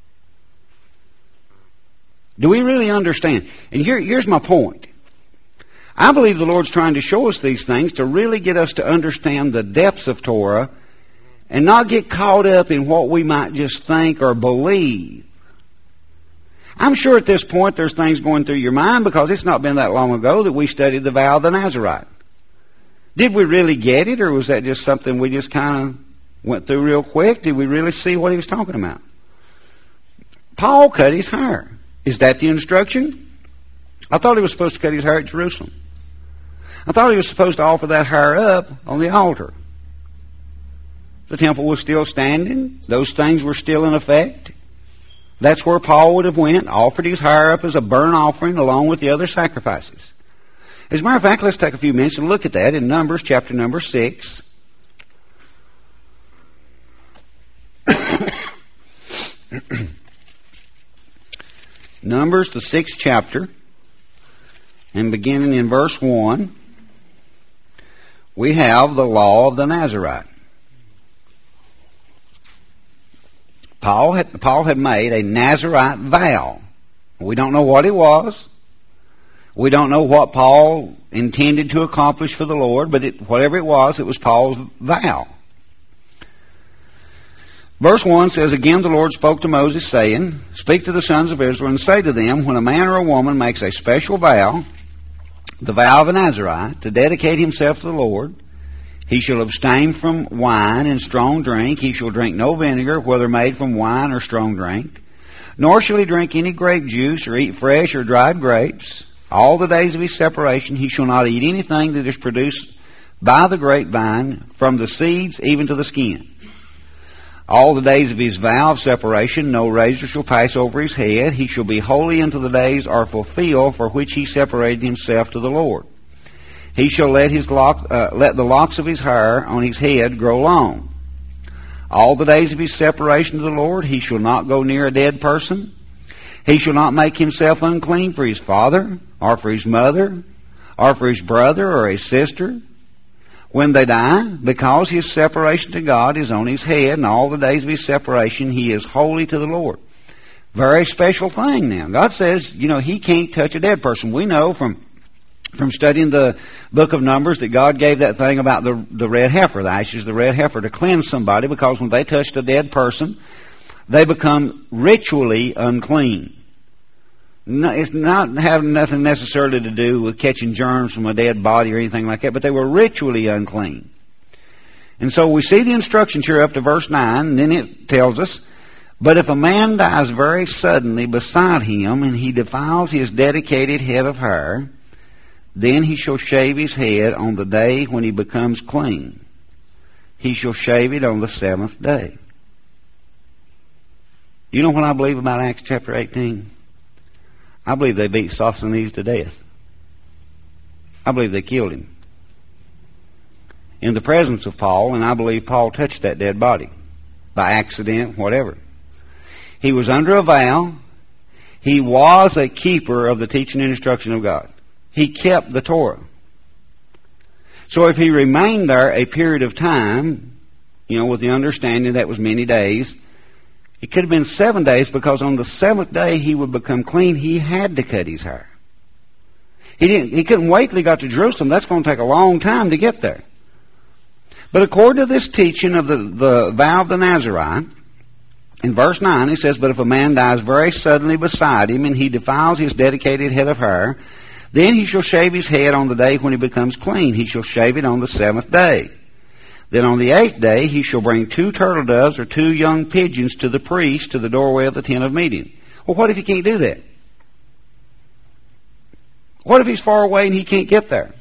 Do we really understand? And here's my point. I believe the Lord's trying to show us these things to really get us to understand the depths of Torah and not get caught up in what we might just think or believe. I'm sure at this point there's things going through your mind because it's not been that long ago that we studied the vow of the Nazarite. Did we really get it, or was that just something we just kind of went through real quick? Did we really see what he was talking about? Paul cut his hair. Is that the instruction? I thought he was supposed to cut his hair at Jerusalem. I thought he was supposed to offer that hair up on the altar. The temple was still standing. Those things were still in effect. That's where Paul would have went, offered his hair up as a burnt offering along with the other sacrifices. As a matter of fact, let's take a few minutes and look at that in Numbers chapter number 6. Numbers, the 6th chapter, and beginning in verse 1, we have the law of the Nazarite. Paul had made a Nazarite vow. We don't know what it was. We don't know what Paul intended to accomplish for the Lord, but whatever it was Paul's vow. Verse 1 says, Again the Lord spoke to Moses, saying, Speak to the sons of Israel, and say to them, When a man or a woman makes a special vow, the vow of a Nazarite, to dedicate himself to the Lord, he shall abstain from wine and strong drink. He shall drink no vinegar, whether made from wine or strong drink. Nor shall he drink any grape juice, or eat fresh or dried grapes. All the days of his separation he shall not eat anything that is produced by the grapevine, from the seeds even to the skin. All the days of his vow of separation no razor shall pass over his head. He shall be holy until the days are fulfilled for which he separated himself to the Lord. He shall let the locks of his hair on his head grow long. All the days of his separation to the Lord he shall not go near a dead person. He shall not make himself unclean for his father, or for his mother, or for his brother or his sister, when they die, because his separation to God is on his head, and all the days of his separation he is holy to the Lord. Very special thing now. God says, he can't touch a dead person. We know from studying the book of Numbers that God gave that thing about the red heifer, the ashes of the red heifer, to cleanse somebody, because when they touched a dead person, they become ritually unclean. No, it's not having nothing necessarily to do with catching germs from a dead body or anything like that, but they were ritually unclean. And so we see the instructions here up to verse 9, and then it tells us, But if a man dies very suddenly beside him, and he defiles his dedicated head of hair, then he shall shave his head on the day when he becomes clean. He shall shave it on the 7th day. You know what I believe about Acts chapter 18? I believe they beat Sosthenes to death. I believe they killed him in the presence of Paul, and I believe Paul touched that dead body by accident, whatever. He was under a vow. He was a keeper of the teaching and instruction of God. He kept the Torah. So if he remained there a period of time, with the understanding that was many days, it could have been 7 days, because on the 7th day he would become clean. He had to cut his hair. He couldn't wait till he got to Jerusalem. That's going to take a long time to get there. But according to this teaching of the vow of the Nazarite, in verse 9 it says, But if a man dies very suddenly beside him, and he defiles his dedicated head of hair, then he shall shave his head on the day when he becomes clean. He shall shave it on the 7th day. Then on the 8th day he shall bring 2 turtle doves or 2 young pigeons to the priest to the doorway of the tent of meeting. Well, what if he can't do that? What if he's far away and he can't get there?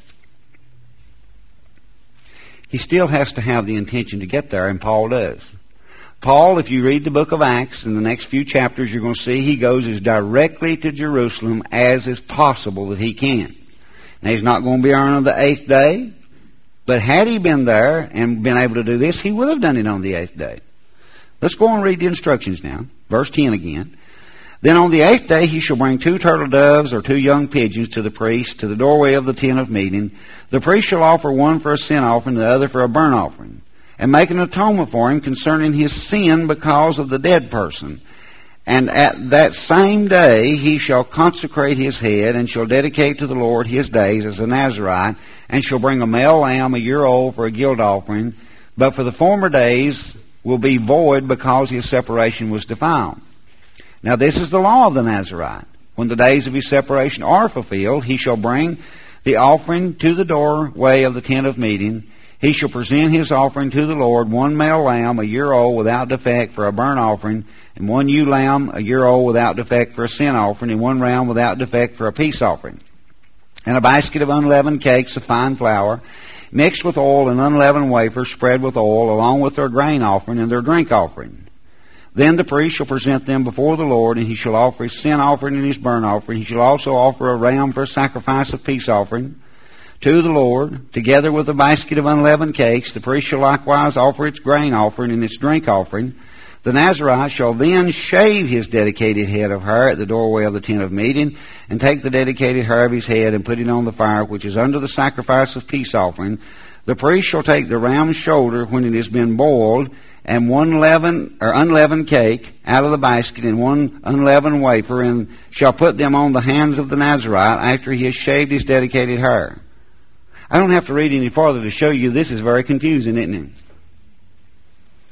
He still has to have the intention to get there, and Paul does. Paul, if you read the book of Acts, in the next few chapters, you're going to see he goes as directly to Jerusalem as is possible that he can. Now, he's not going to be there on the 8th day, but had he been there and been able to do this, he would have done it on the 8th day. Let's go and read the instructions now. Verse 10 again. Then on the 8th day he shall bring 2 turtle doves or 2 young pigeons to the priest to the doorway of the tent of meeting. The priest shall offer one for a sin offering, the other for a burnt offering, and make an atonement for him concerning his sin because of the dead person. And at that same day he shall consecrate his head, and shall dedicate to the Lord his days as a Nazarite, and shall bring a male lamb a year old for a guilt offering. But for the former days will be void, because his separation was defiled. Now this is the law of the Nazarite. When the days of his separation are fulfilled, he shall bring the offering to the doorway of the tent of meeting. He shall present his offering to the Lord, 1 male lamb a year old without defect for a burnt offering, and 1 ewe lamb a year old without defect for a sin offering, and 1 ram without defect for a peace offering. And a basket of unleavened cakes of fine flour, mixed with oil, and unleavened wafers spread with oil, along with their grain offering and their drink offering. Then the priest shall present them before the Lord, and he shall offer his sin offering and his burnt offering. He shall also offer a ram for a sacrifice of peace offering to the Lord, together with a basket of unleavened cakes. The priest shall likewise offer its grain offering and its drink offering. The Nazarite shall then shave his dedicated head of hair at the doorway of the tent of meeting, and take the dedicated hair of his head and put it on the fire which is under the sacrifice of peace offering. The priest shall take the ram's shoulder when it has been boiled, and 1 unleavened cake out of the basket, and 1 unleavened wafer, and shall put them on the hands of the Nazarite after he has shaved his dedicated hair. I don't have to read any farther to show you this is very confusing, isn't it?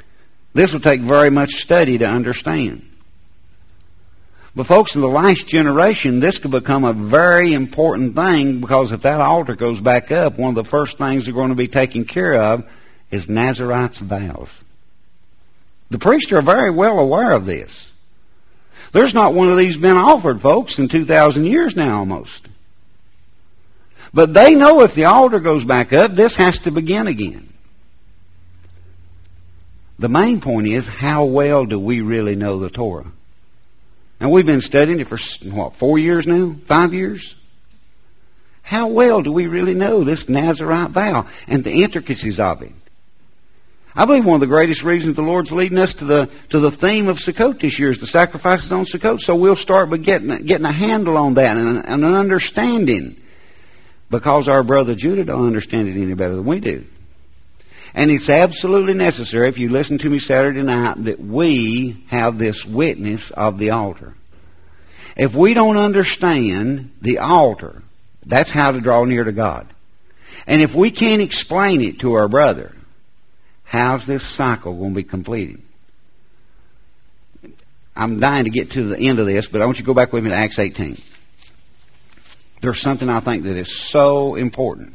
This will take very much study to understand. But folks, in the last generation, this could become a very important thing, because if that altar goes back up, one of the first things they're going to be taken care of is Nazarites' vows. The priests are very well aware of this. There's not one of these been offered, folks, in 2,000 years now almost. But they know if the altar goes back up, this has to begin again. The main point is, how well do we really know the Torah? And we've been studying it for, 4 years now? 5 years? How well do we really know this Nazarite vow and the intricacies of it? I believe one of the greatest reasons the Lord's leading us to the theme of Sukkot this year is the sacrifices on Sukkot, so we'll start by getting a handle on that and an understanding, because our brother Judah don't understand it any better than we do. And it's absolutely necessary, if you listen to me Saturday night, that we have this witness of the altar. If we don't understand the altar, that's how to draw near to God. And if we can't explain it to our brother, how's this cycle going to be completed? I'm dying to get to the end of this, but I want you to go back with me to Acts 18. There's something I think that is so important.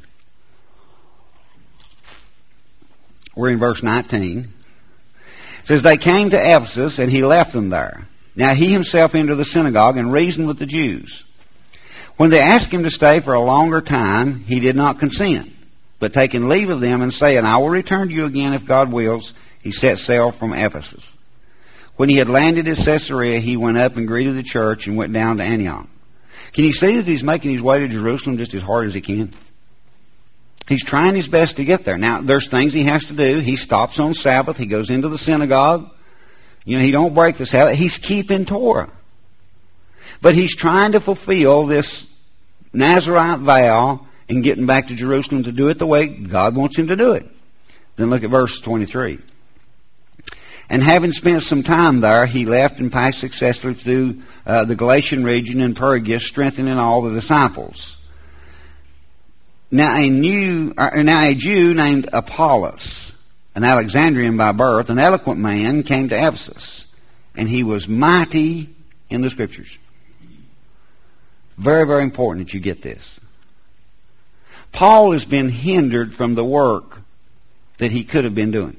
We're in verse 19. It says, they came to Ephesus, and he left them there. Now he himself entered the synagogue and reasoned with the Jews. When they asked him to stay for a longer time, he did not consent. But taking leave of them and saying, I will return to you again if God wills, he set sail from Ephesus. When he had landed at Caesarea, he went up and greeted the church and went down to Antioch. Can you see that he's making his way to Jerusalem just as hard as he can? He's trying his best to get there. Now, there's things he has to do. He stops on Sabbath. He goes into the synagogue. He don't break the Sabbath. He's keeping Torah. But he's trying to fulfill this Nazarite vow and getting back to Jerusalem to do it the way God wants him to do it. Then look at verse 23. And having spent some time there, he left and passed successfully through the Galatian region and Perga, strengthening all the disciples. Now a Jew named Apollos, an Alexandrian by birth, an eloquent man, came to Ephesus, and he was mighty in the Scriptures. Very, very important that you get this. Paul has been hindered from the work that he could have been doing.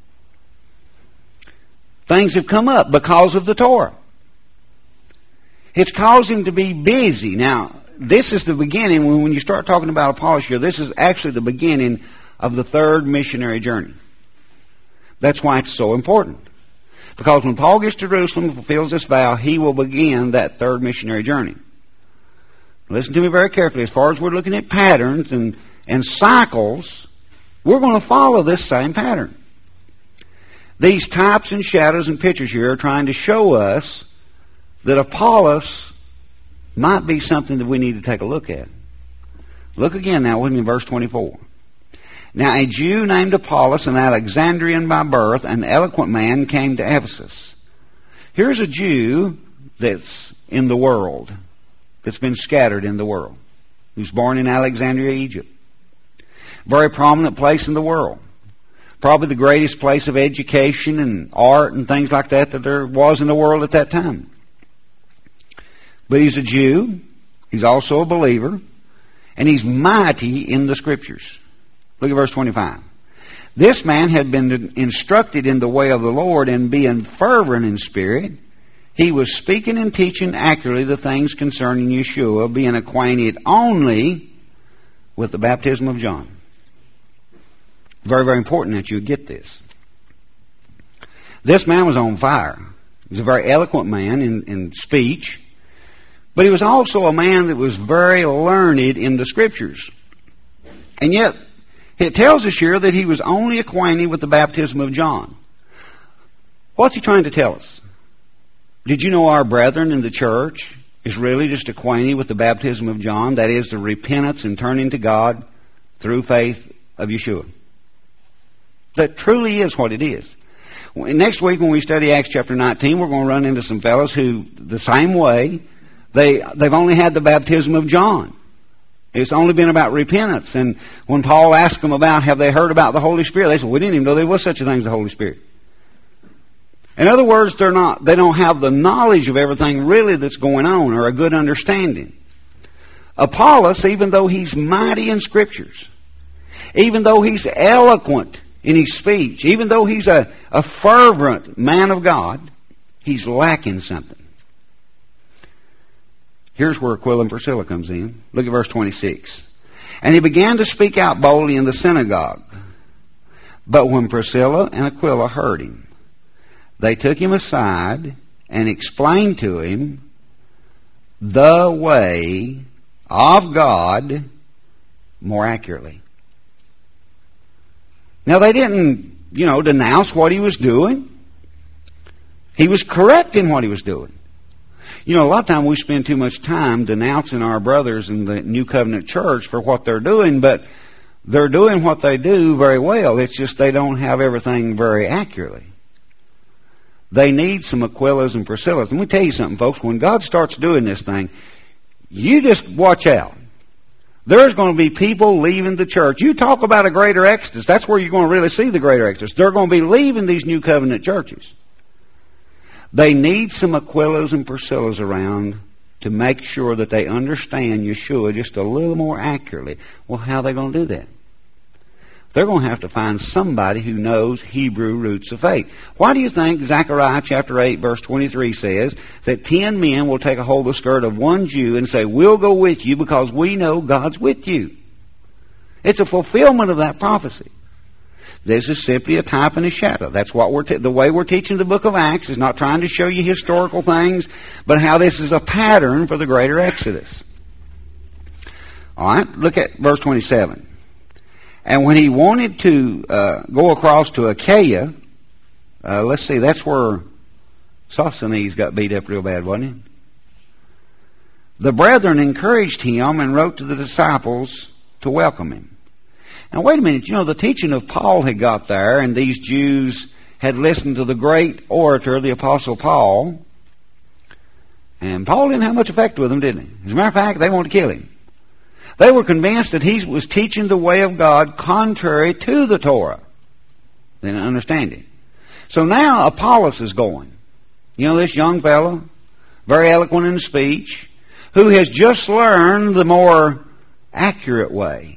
Things have come up because of the Torah. It's caused him to be busy. Now, this is the beginning. When you start talking about Apollos here, this is actually the beginning of the third missionary journey. That's why it's so important. Because when Paul gets to Jerusalem and fulfills this vow, he will begin that third missionary journey. Listen to me very carefully. As far as we're looking at patterns and cycles, we're going to follow this same pattern. These types and shadows and pictures here are trying to show us that Apollos might be something that we need to take a look at. Look again now with me in verse 24. Now a Jew named Apollos, an Alexandrian by birth, an eloquent man, came to Ephesus. Here's a Jew that's in the world, that's been scattered in the world, who's born in Alexandria, Egypt. Very prominent place in the world. Probably the greatest place of education and art and things like that there was in the world at that time. But he's a Jew. He's also a believer. And he's mighty in the Scriptures. Look at verse 25. This man had been instructed in the way of the Lord, and being fervent in spirit, he was speaking and teaching accurately the things concerning Yeshua, being acquainted only with the baptism of John. Very, very important that you get this. This man was on fire. He was a very eloquent man in speech, but he was also a man that was very learned in the Scriptures. And yet, it tells us here that he was only acquainted with the baptism of John. What's he trying to tell us? Did you know our brethren in the church is really just acquainted with the baptism of John? That is, the repentance and turning to God through faith of Yeshua. That truly is what it is. Next week when we study Acts chapter 19, we're going to run into some fellows who, the same way, they've only had the baptism of John. It's only been about repentance. And when Paul asked them about, have they heard about the Holy Spirit? They said, we didn't even know there was such a thing as the Holy Spirit. In other words, they don't have the knowledge of everything really that's going on or a good understanding. Apollos, even though he's mighty in Scriptures, even though he's eloquent in his speech, even though he's a fervent man of God, he's lacking something. Here's where Aquila and Priscilla comes in. Look at verse 26. And he began to speak out boldly in the synagogue. But when Priscilla and Aquila heard him, they took him aside and explained to him the way of God more accurately. Now, they didn't, denounce what he was doing. He was correct in what he was doing. A lot of time we spend too much time denouncing our brothers in the New Covenant Church for what they're doing, but they're doing what they do very well. It's just they don't have everything very accurately. They need some Aquilas and Priscillas. Let me tell you something, folks. When God starts doing this thing, you just watch out. There's going to be people leaving the church. You talk about a greater exodus. That's where you're going to really see the greater exodus. They're going to be leaving these New Covenant churches. They need some Aquilas and Priscillas around to make sure that they understand Yeshua just a little more accurately. Well, how are they going to do that? They're going to have to find somebody who knows Hebrew roots of faith. Why do you think Zechariah chapter 8 verse 23 says that 10 men will take a hold of the skirt of one Jew and say, we'll go with you because we know God's with you? It's a fulfillment of that prophecy. This is simply a type and a shadow. That's what the way we're teaching the book of Acts is not trying to show you historical things, but how this is a pattern for the greater Exodus. All right, look at verse 27. And when he wanted to go across to Achaia, let's see, that's where Sosthenes got beat up real bad, wasn't he? The brethren encouraged him and wrote to the disciples to welcome him. Now, wait a minute. The teaching of Paul had got there, and these Jews had listened to the great orator, the Apostle Paul. And Paul didn't have much effect with them, did he? As a matter of fact, they wanted to kill him. They were convinced that he was teaching the way of God contrary to the Torah. They didn't understand it. So now Apollos is going. This young fellow, very eloquent in speech, who has just learned the more accurate way.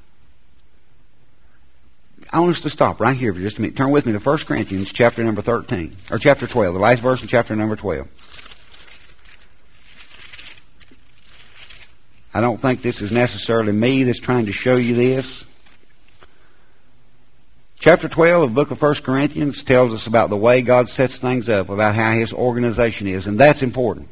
I want us to stop right here for just a minute. Turn with me to 1 Corinthians chapter number 13, or chapter 12, the last verse in chapter number 12. I don't think this is necessarily me that's trying to show you this. Chapter 12 of the book of 1 Corinthians tells us about the way God sets things up, about how His organization is, and that's important.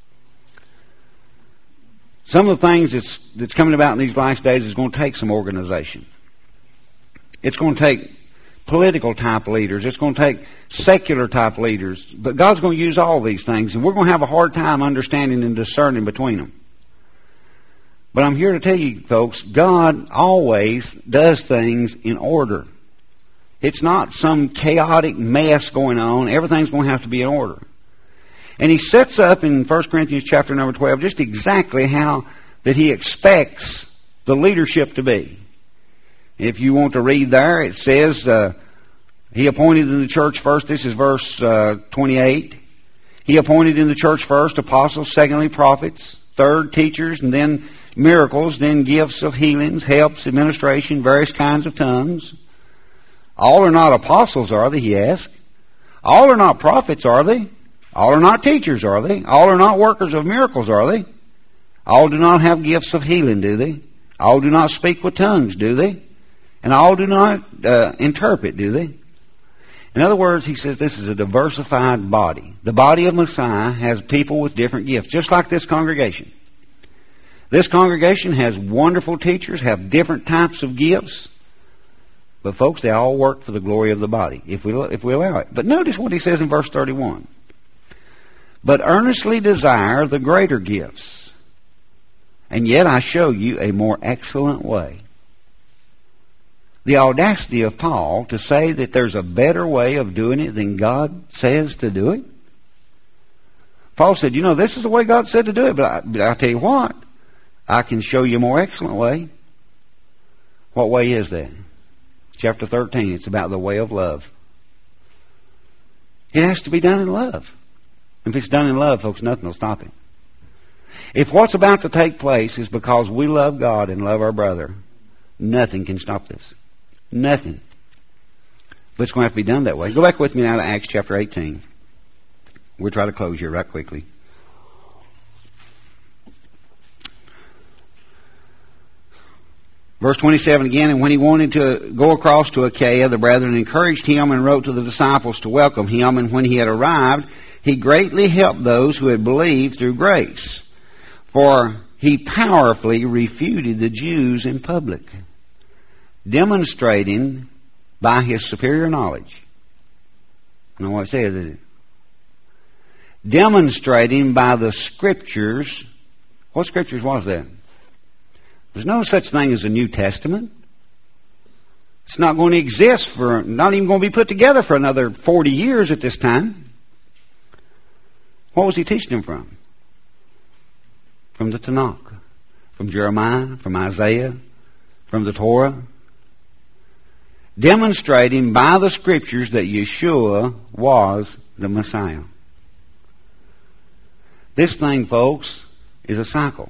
Some of the things that's coming about in these last days is going to take some organization. It's going to take political type leaders. It's going to take secular type leaders. But God's going to use all these things, and we're going to have a hard time understanding and discerning between them. But I'm here to tell you, folks, God always does things in order. It's not some chaotic mess going on. Everything's going to have to be in order. And He sets up in 1 Corinthians chapter number 12 just exactly how that He expects the leadership to be. If you want to read there, it says, He appointed in the church first, this is verse 28, He appointed in the church first apostles, secondly prophets, third teachers, and then miracles, then gifts of healings, helps, administration, various kinds of tongues. All are not apostles, are they, he asked. All are not prophets, are they? All are not teachers, are they? All are not workers of miracles, are they? All do not have gifts of healing, do they? All do not speak with tongues, do they? And all do not interpret, do they? In other words, he says this is a diversified body. The body of Messiah has people with different gifts, just like this congregation. This congregation has wonderful teachers, have different types of gifts. But folks, they all work for the glory of the body, if we allow it. But notice what he says in verse 31. But earnestly desire the greater gifts, and yet I show you a more excellent way. The audacity of Paul to say that there's a better way of doing it than God says to do it. Paul said, this is the way God said to do it, but I'll tell you what, I can show you a more excellent way. What way is that? Chapter 13, it's about the way of love. It has to be done in love. If it's done in love, folks, nothing will stop it. If what's about to take place is because we love God and love our brother, nothing can stop this. Nothing. But it's going to have to be done that way. Go back with me now to Acts chapter 18. We'll try to close here right quickly. Verse 27 again, and when he wanted to go across to Achaia, the brethren encouraged him and wrote to the disciples to welcome him. And when he had arrived, he greatly helped those who had believed through grace. For he powerfully refuted the Jews in public, demonstrating by his superior knowledge. You know what it says, is it? Demonstrating by the Scriptures. What Scriptures was that? There's no such thing as a New Testament. It's not going to exist not even going to be put together for another 40 years at this time. What was he teaching them from? From the Tanakh, from Jeremiah, from Isaiah, from the Torah. Demonstrating by the Scriptures that Yeshua was the Messiah. This thing, folks, is a cycle.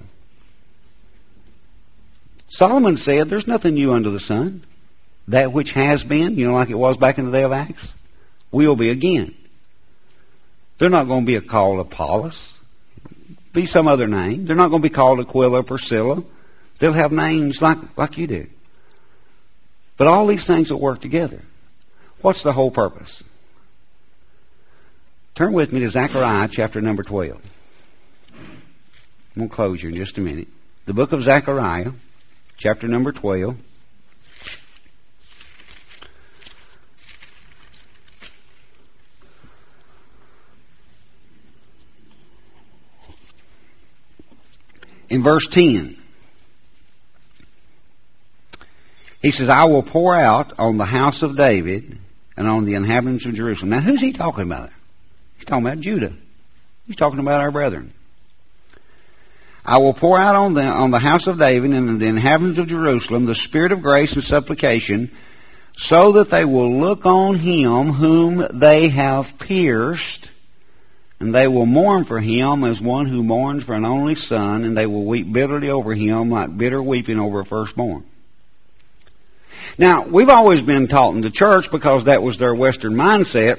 Solomon said, there's nothing new under the sun. That which has been, like it was back in the day of Acts, will be again. They're not going to be called Apollos. Be some other name. They're not going to be called Aquila or Priscilla. They'll have names like you do. But all these things will work together. What's the whole purpose? Turn with me to Zechariah chapter number 12. I'm going to close here in just a minute. The book of Zechariah, chapter number 12. In verse 10, he says, I will pour out on the house of David and on the inhabitants of Jerusalem. Now, who's he talking about? He's talking about Judah. He's talking about our brethren. I will pour out on the house of David and the inhabitants of Jerusalem the spirit of grace and supplication, so that they will look on him whom they have pierced, and they will mourn for him as one who mourns for an only son, and they will weep bitterly over him like bitter weeping over a firstborn. Now, we've always been taught in the church, because that was their Western mindset,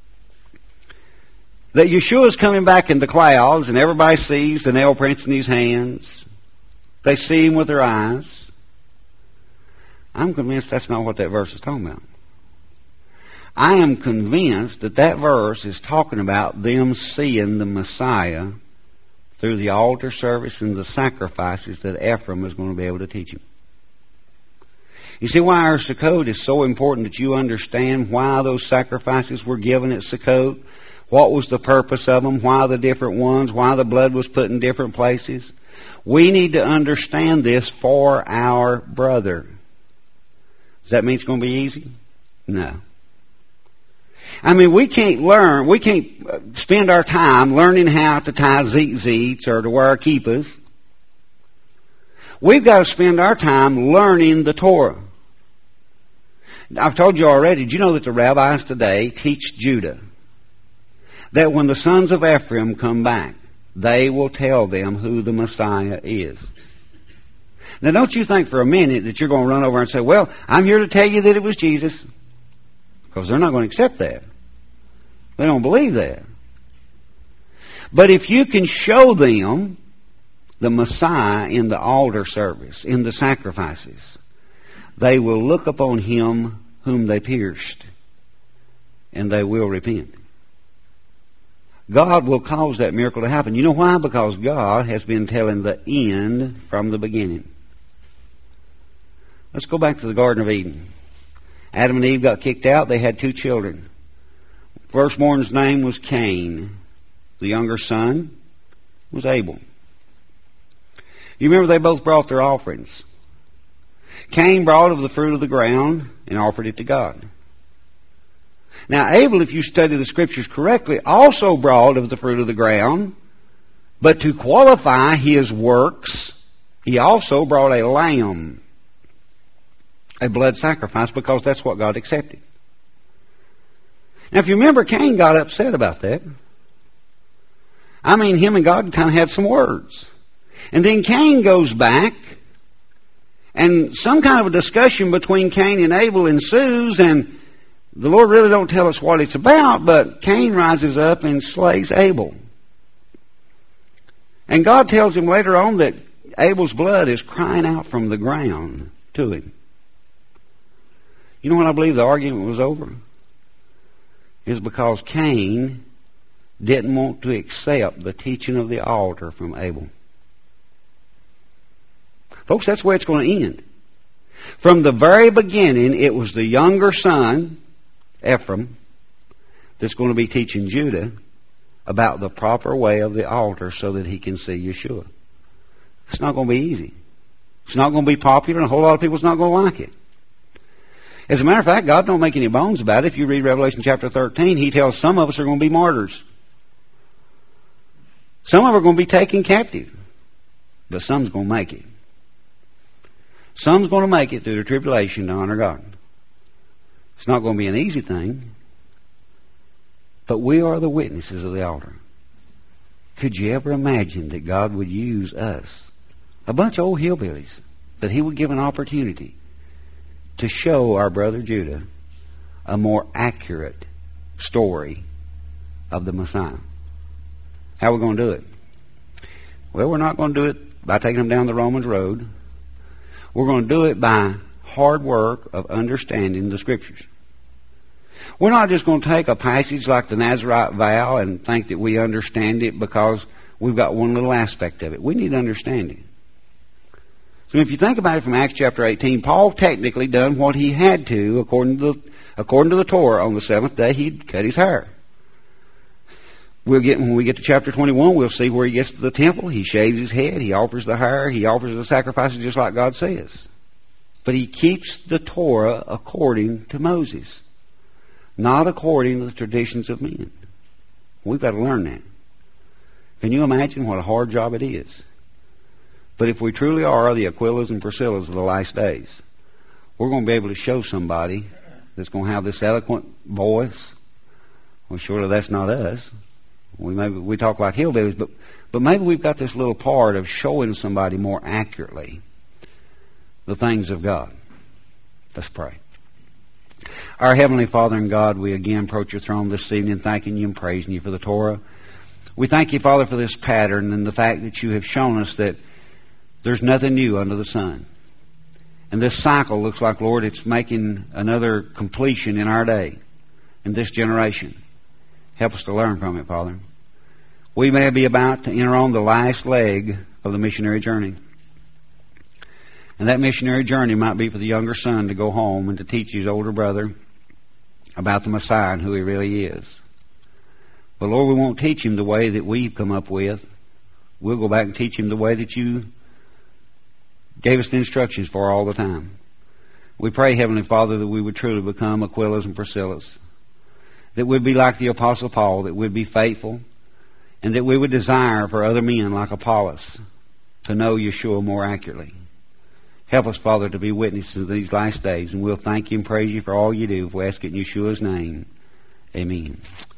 that Yeshua's coming back in the clouds, and everybody sees the nail prints in his hands. They see him with their eyes. I'm convinced that's not what that verse is talking about. I am convinced that verse is talking about them seeing the Messiah through the altar service and the sacrifices that Ephraim is going to be able to teach him. You see why our Sukkot is so important, that you understand why those sacrifices were given at Sukkot, what was the purpose of them, why the different ones, why the blood was put in different places. We need to understand this for our brother. Does that mean it's going to be easy? No. I mean, we can't spend our time learning how to tie tzitzits or to wear kippas. We've got to spend our time learning the Torah. I've told you already, did you know that the rabbis today teach Judah that when the sons of Ephraim come back, they will tell them who the Messiah is? Now, don't you think for a minute that you're going to run over and say, well, I'm here to tell you that it was Jesus. Because they're not going to accept that. They don't believe that. But if you can show them the Messiah in the altar service, in the sacrifices, they will look upon him whom they pierced, and they will repent. God will cause that miracle to happen. You know why? Because God has been telling the end from the beginning. Let's go back to the Garden of Eden. Adam and Eve got kicked out. They had 2 children. Firstborn's name was Cain. The younger son was Abel. You remember they both brought their offerings. Cain brought of the fruit of the ground and offered it to God. Now, Abel, if you study the Scriptures correctly, also brought of the fruit of the ground, but to qualify his works, he also brought a lamb, a blood sacrifice, because that's what God accepted. Now, if you remember, Cain got upset about that. I mean, him and God kind of had some words. And then Cain goes back, and some kind of a discussion between Cain and Abel ensues, and the Lord really don't tell us what it's about, but Cain rises up and slays Abel. And God tells him later on that Abel's blood is crying out from the ground to him. You know what I believe the argument was over? Is because Cain didn't want to accept the teaching of the altar from Abel. Folks, that's where it's going to end. From the very beginning, it was the younger son, Ephraim, that's going to be teaching Judah about the proper way of the altar so that he can see Yeshua. It's not going to be easy. It's not going to be popular, and a whole lot of people's not going to like it. As a matter of fact, God don't make any bones about it. If you read Revelation chapter 13, He tells some of us are going to be martyrs. Some of us are going to be taken captive. But some's going to make it. Some's going to make it through the tribulation to honor God. It's not going to be an easy thing. But we are the witnesses of the altar. Could you ever imagine that God would use us, a bunch of old hillbillies, that He would give an opportunity to show our brother Judah a more accurate story of the Messiah? How are we going to do it? Well, we're not going to do it by taking them down the Romans road. We're going to do it by hard work of understanding the Scriptures. We're not just going to take a passage like the Nazirite vow and think that we understand it because we've got one little aspect of it. We need to understand it. So if you think about it from Acts chapter 18, Paul technically done what he had to according to the Torah. On the seventh day, he'd cut his hair. When we get to chapter 21, we'll see where he gets to the temple. He shaves his head. He offers the hair. He offers the sacrifices just like God says. But he keeps the Torah according to Moses, not according to the traditions of men. We've got to learn that. Can you imagine what a hard job it is? But if we truly are the Aquilas and Priscillas of the last days, we're going to be able to show somebody that's going to have this eloquent voice. Well, surely that's not us. We talk like hillbillies, but maybe we've got this little part of showing somebody more accurately the things of God. Let's pray. Our Heavenly Father and God, we again approach your throne this evening, thanking you and praising you for the Torah. We thank you, Father, for this pattern and the fact that you have shown us that there's nothing new under the sun. And this cycle looks like, Lord, it's making another completion in our day, in this generation. Help us to learn from it, Father. We may be about to enter on the last leg of the missionary journey. And that missionary journey might be for the younger son to go home and to teach his older brother about the Messiah and who he really is. But Lord, we won't teach him the way that we've come up with. We'll go back and teach him the way that you gave us the instructions for all the time. We pray, Heavenly Father, that we would truly become Aquilas and Priscillas, that we'd be like the Apostle Paul, that we'd be faithful, and that we would desire for other men like Apollos to know Yeshua more accurately. Help us, Father, to be witnesses of these last days, and we'll thank you and praise you for all you do. We ask it in Yeshua's name. Amen.